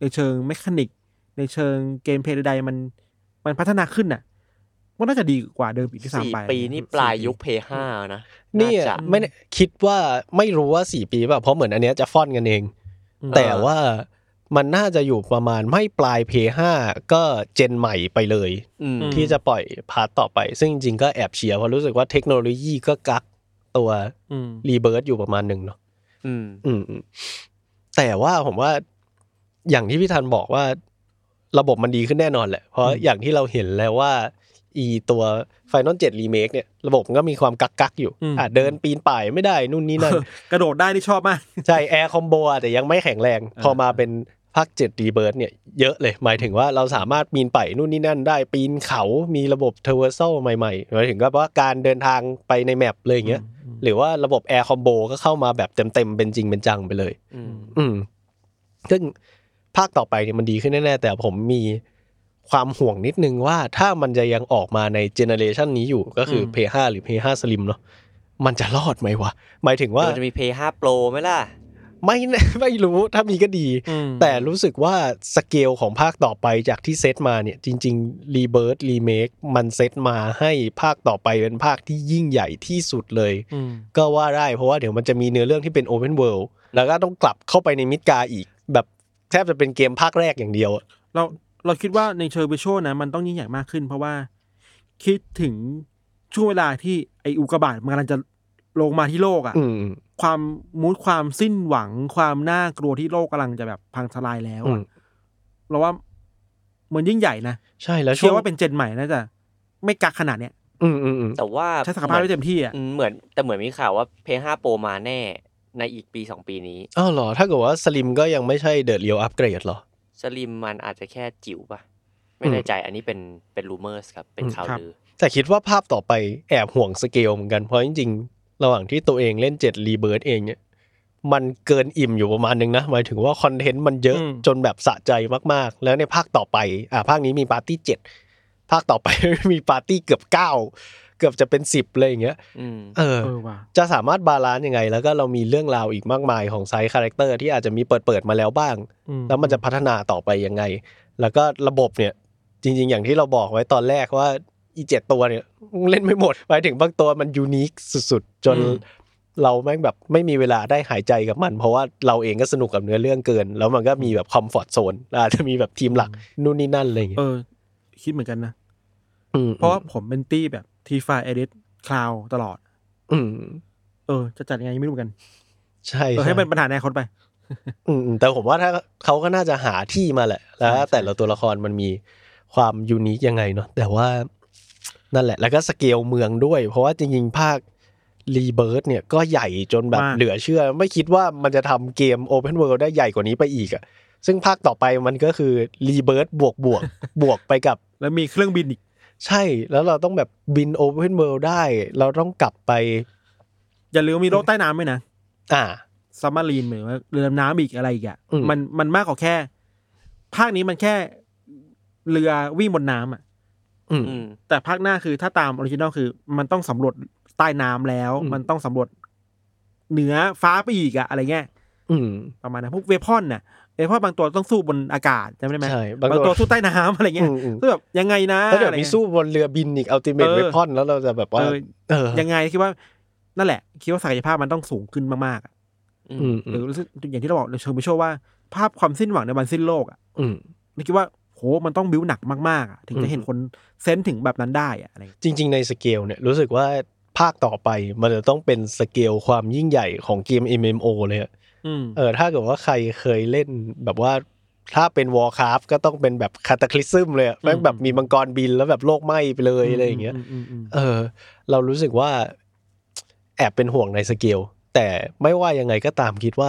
ในเชิงเมคานิกในเชิงเกมเพลย์ใดๆมันมันพัฒนาขึ้นน่ะมันน่าจะดีกว่าเดิมอีกที่สามไปสี่ปีนี่ปลายยุค พี ห้า นะนี่ไม่คิดว่าไม่รู้ว่าสี่ปีป่ะเพราะเหมือนอันเนี้ยจะฟ้อนกันเองแต่ว่ามันน่าจะอยู่ประมาณไม่ปลาย พี ห้า ก็เจนใหม่ไปเลยที่จะปล่อยพาร์ทต่อไปซึ่งจริงๆก็แอบเชียร์เพราะรู้สึกว่าเทคโนโลยีก็กักตัวรีเบิร์ตอยู่ประมาณหนึ่งเนาะอืมอืมแต่ว่าผมว่าอย่างที่พี่ธันบอกว่าระบบมันดีขึ้นแน่นอนแหละเพราะอย่างที่เราเห็นแล้วว่าอีตัว Final เจ็ด Remake เนี่ยระบบมันก็มีความกักๆอยู่อ่ะเดินปีนป่ายไม่ได้นู่นนี่นั่นกระโดดได้นี่ชอบมากใช่แอร์คอมโบแต่ยังไม่แข็งแรงพอมาเป็นภาคเจ็ด Rebirth เนี่ยเยอะเลยหมายถึงว่าเราสามารถปีนป่ายนู่นนี่นั่นได้ปีนเขามีระบบ Traversal ใหม่ๆหมายถึงก็ว่าการเดินทางไปในแมปเลยอย่างเงี้ยหรือว่าระบบแอร์คอมโบก็เข้ามาแบบเต็มๆเป็นจริงเป็นจังไปเลยอืมซึ่งภาคต่อไปเนี่ยมันดีขึ้นแน่ๆแต่ผมมีความห่วงนิดนึงว่าถ้ามันจะยังออกมาในเจเนอเรชันนี้อยู่ก็คือ พี ห้า หรือ พี ห้า Slim เนาะมันจะรอดไหมวะหมายถึงว่าจะมี พี ห้า Pro มั้ยล่ะไม่ไม่รู้ถ้ามีก็ดีแต่รู้สึกว่าสเกลของภาคต่อไปจากที่เซตมาเนี่ยจริงๆ Rebirth Remake มันเซตมาให้ภาคต่อไปเป็นภาคที่ยิ่งใหญ่ที่สุดเลยก็ว่าได้เพราะว่าเดี๋ยวมันจะมีเนื้อเรื่องที่เป็น Open World แล้วก็ต้องกลับเข้าไปในมิดการ์อีกแบบแทบจะเป็นเกมภาคแรกอย่างเดียวเราเราคิดว่าในเชิงวิชวลนะมันต้องยิ่งใหญ่มากขึ้นเพราะว่าคิดถึงช่วงเวลาที่ไอ้อุกกาบาตมันกำลังจะลงมาที่โลกอ่ะความมูดความสิ้นหวังความน่ากลัวที่โลกกำลังจะแบบพังทลายแล้วเราว่ามันยิ่งใหญ่นะใช่แล้วเชื่อว่าเป็นเจนใหม่น่าจะไม่กักขนาดเนี้ยแต่ว่าใช้ศักยภาพได้เต็มที่อ่ะเหมือนแต่เหมือนมีข่าวว่า พี ห้า Pro มาแน่ในอีกปีสองปีนี้อ้าวเหรอถ้าเกิดว่าสลิมก็ยังไม่ใช่เดอะเรียลอัปเกรดหรอสลิมมันอาจจะแค่จิ๋วป่ะไม่แน่ใจอันนี้เป็นเป็นรูเมอร์สครับเป็นข่าวลือแต่คิดว่าภาพต่อไปแอบห่วงสเกลเหมือนกันเพราะจริงๆระหว่างที่ตัวเองเล่นเจ็ด Rebirth เองเนี่ยมันเกินอิ่มอยู่ประมาณนึงนะหมายถึงว่าคอนเทนต์มันเยอะจนแบบสะใจมากๆแล้วในภาคต่อไปอ่ะภาคนี้มีปาร์ตี้เจ็ดภาคต่อไปมีปาร์ตี้เกือบเก้าเกือบจะเป็นสิบเลยอย่างเงี้ยเออจะสามารถบาลานซ์ยังไงแล้วก็เรามีเรื่องราวอีกมากมายของไซส์คาแรคเตอร์ที่อาจจะมีเปิดเปิดมาแล้วบ้างแล้วมันจะพัฒนาต่อไปยังไงแล้วก็ระบบเนี่ยจริงๆอย่างที่เราบอกไว้ตอนแรกว่าอีเจ็ดตัวเนี่ยเล่นไม่หมดหมายถึงบางตัวมันยูนิคสุดๆจนเราแม่งแบบไม่มีเวลาได้หายใจกับมันเพราะว่าเราเองก็สนุกกับเนื้อเรื่องเกินแล้วมันก็มีแบบคอมฟอร์ตโซนอาจจะมีแบบทีมหลักนู่นนี่นั่นอะไรอย่างเงี้ยเออคิดเหมือนกันนะเพราะว่าผมเป็นตี้แบบ ที ไฟว์ Edit Cloud ตลอดอืมเออจะจัดยังไงไม่รู้กันใช่เออให้เป็นปัญหาในคนไปอืมแต่ผมว่าถ้าเขาก็น่าจะหาที่มาแหละแล้วแต่ละตัวละครมันมีความยูนิคยังไงเนาะแต่ว่านั่นแหละแล้วก็สเกลเมืองด้วยเพราะว่าจริงๆภาค Rebirth เนี่ยก็ใหญ่จนแบบเหลือเชื่อไม่คิดว่ามันจะทำเกม Open World ได้ใหญ่กว่านี้ไปอีกอ่ะซึ่งภาคต่อไปมันก็คือ Rebirth บวกบวกบวกไปกับแล้วมีเครื่องบินอีกใช่แล้วเราต้องแบบบิน Open World ได้เราต้องกลับไปอย่าลืมมีโลกใต้น้ำด้วยนะอ่าซับมารีนเหมือนว่าเรือดำน้ำอีกอะไรอีกอ่ะมันมันมากกว่าแค่ภาคนี้มันแค่เรือวิ่งบนน้ำอ่ะแต่ภาคหน้าคือถ้าตามออริจินอลคือมันต้องสำรวจใต้น้ำแล้วมันต้องสำรวจเหนือฟ้าไปอีกอ่ะอะไรเงี้ยประมาณนั้นพวกเวพอนน่ะเวพอนบางตัวต้องสู้บนอากาศจำได้ไหมบางตัวสู้ใต้น้ำอะไรเงี้ยคือแบบยังไงนะแล้วเดี๋ยวมีสู้บนเรือบินอีกอัลติเมทเวพอนแล้วเราจะแบบว่ายังไงคิดว่านั่นแหละคิดว่าศักยภาพมันต้องสูงขึ้นมากๆหรืออย่างที่เราบอกในเชิงวิชวลว่าภาพความสิ้นหวังในวันสิ้นโลกอ่ะนี่คิดว่าโหมันต้องบิ้วหนักมากๆถึงจะเห็นคนเซนส์ถึงแบบนั้นได้อะอะไรจริงๆในสเกลเนี่ยรู้สึกว่าภาคต่อไปมันจะต้องเป็นสเกลความยิ่งใหญ่ของเกม เอ็ม เอ็ม โอ เลยอ่ะเออถ้าเกิดว่าใครเคยเล่นแบบว่าถ้าเป็น Warcraft ก็ต้องเป็นแบบ Cataclysm เลยอ่ะแม่งแบบมีมังกรบินแล้วแบบโลกไหม้ไปเลยอะไรอย่างเงี้ยเออเรารู้สึกว่าแอบเป็นห่วงในสเกลแต่ไม่ว่ายังไงก็ตามคิดว่า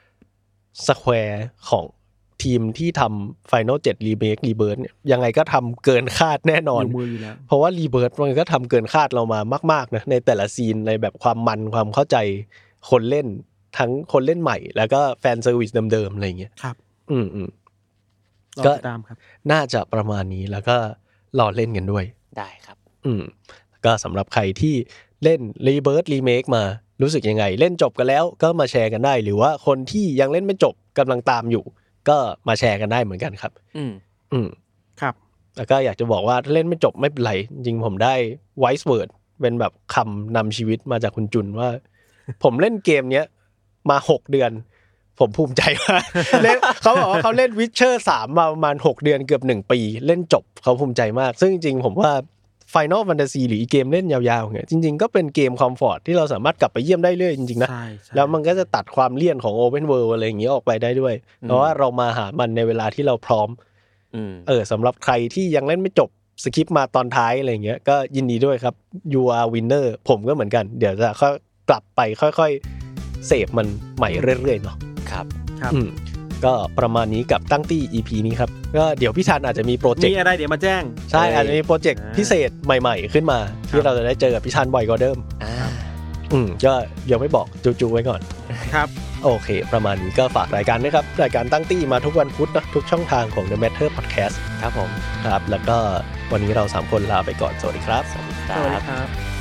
Square ของทีมที่ทำ Final เจ็ด Remake Rebirth เนี่ยยังไงก็ทำเกินคาดแน่นอนเพราะว่า Rebirth มันก็ทำเกินคาดเรามามากๆนะในแต่ละซีนในแบบความมันความเข้าใจคนเล่นทั้งคนเล่นใหม่แล้วก็แฟนเซอร์วิสเดิมๆอะไรอย่างเงี้ยครับอืมอืมก็ตามครับน่าจะประมาณนี้แล้วก็รอเล่นกันด้วยได้ครับอืมก็สำหรับใครที่เล่น Rebirth Remake มารู้สึกยังไงเล่นจบกันแล้วก็มาแชร์กันได้หรือว่าคนที่ยังเล่นไม่จบกำลังตามอยู่ก็มาแชร์กันได้เหมือนกันครับอืมอืมครับแล้วก็อยากจะบอกว่าเล่นไม่จบไม่เป็นไรจริงผมได้ wise word เป็นแบบคำนำชีวิตมาจากคุณจุนว่า ผมเล่นเกมเนี้ยมาหกเดือนผมภูมิใจมากเล่นเขาบอกว่าเขาเล่น Witcher สามมาประมาณหกเดือนเกือบหนึ่งปีเล่นจบเขาภูมิใจมากซึ่งจริงๆผมว่า Final Fantasy หรือเกมเล่นยาวๆเนี่ยจริงๆก็เป็นเกมคอมฟอร์ตที่เราสามารถกลับไปเยี่ยมได้เรื่อยจริงๆนะแล้วมันก็จะตัดความเลี่ยนของ Open World อะไรอย่างเงี้ยออกไปได้ด้วยเพราะว่าเรามาหามันในเวลาที่เราพร้อมเออสำหรับใครที่ยังเล่นไม่จบสคิปมาตอนท้ายอะไรอย่างเงี้ยก็ยินดีด้วยครับ you are winner ผมก็เหมือนกันเดี๋ยวจะค่อยกลับไปค่อยๆเสพมันใหม่เรื่อยๆเนาะครับครับก็ประมาณนี้กับตั้งตี้ อี พี นี้ครับก็เดี๋ยวพี่ธันอาจจะมีโปรเจกต์มีอะไรเดี๋ยวมาแจ้งใช่อาจจะมีโปรเจกต์พิเศษใหม่ๆขึ้นมาที่เราจะได้เจอกับพี่ธันบ่อยกว่าเดิมอ่าอืมก็เดี๋ยวไม่บอกจูๆไว้ก่อนครับโอเคประมาณนี้ก็ฝากรายการด้วยครับรายการตั้งตี้มาทุกวันพุธนะทุกช่องทางของ The Matter Podcast ครับผมครับแล้วก็วันนี้เราสามคนลาไปก่อนสวัสดีครับสวัสดีครับ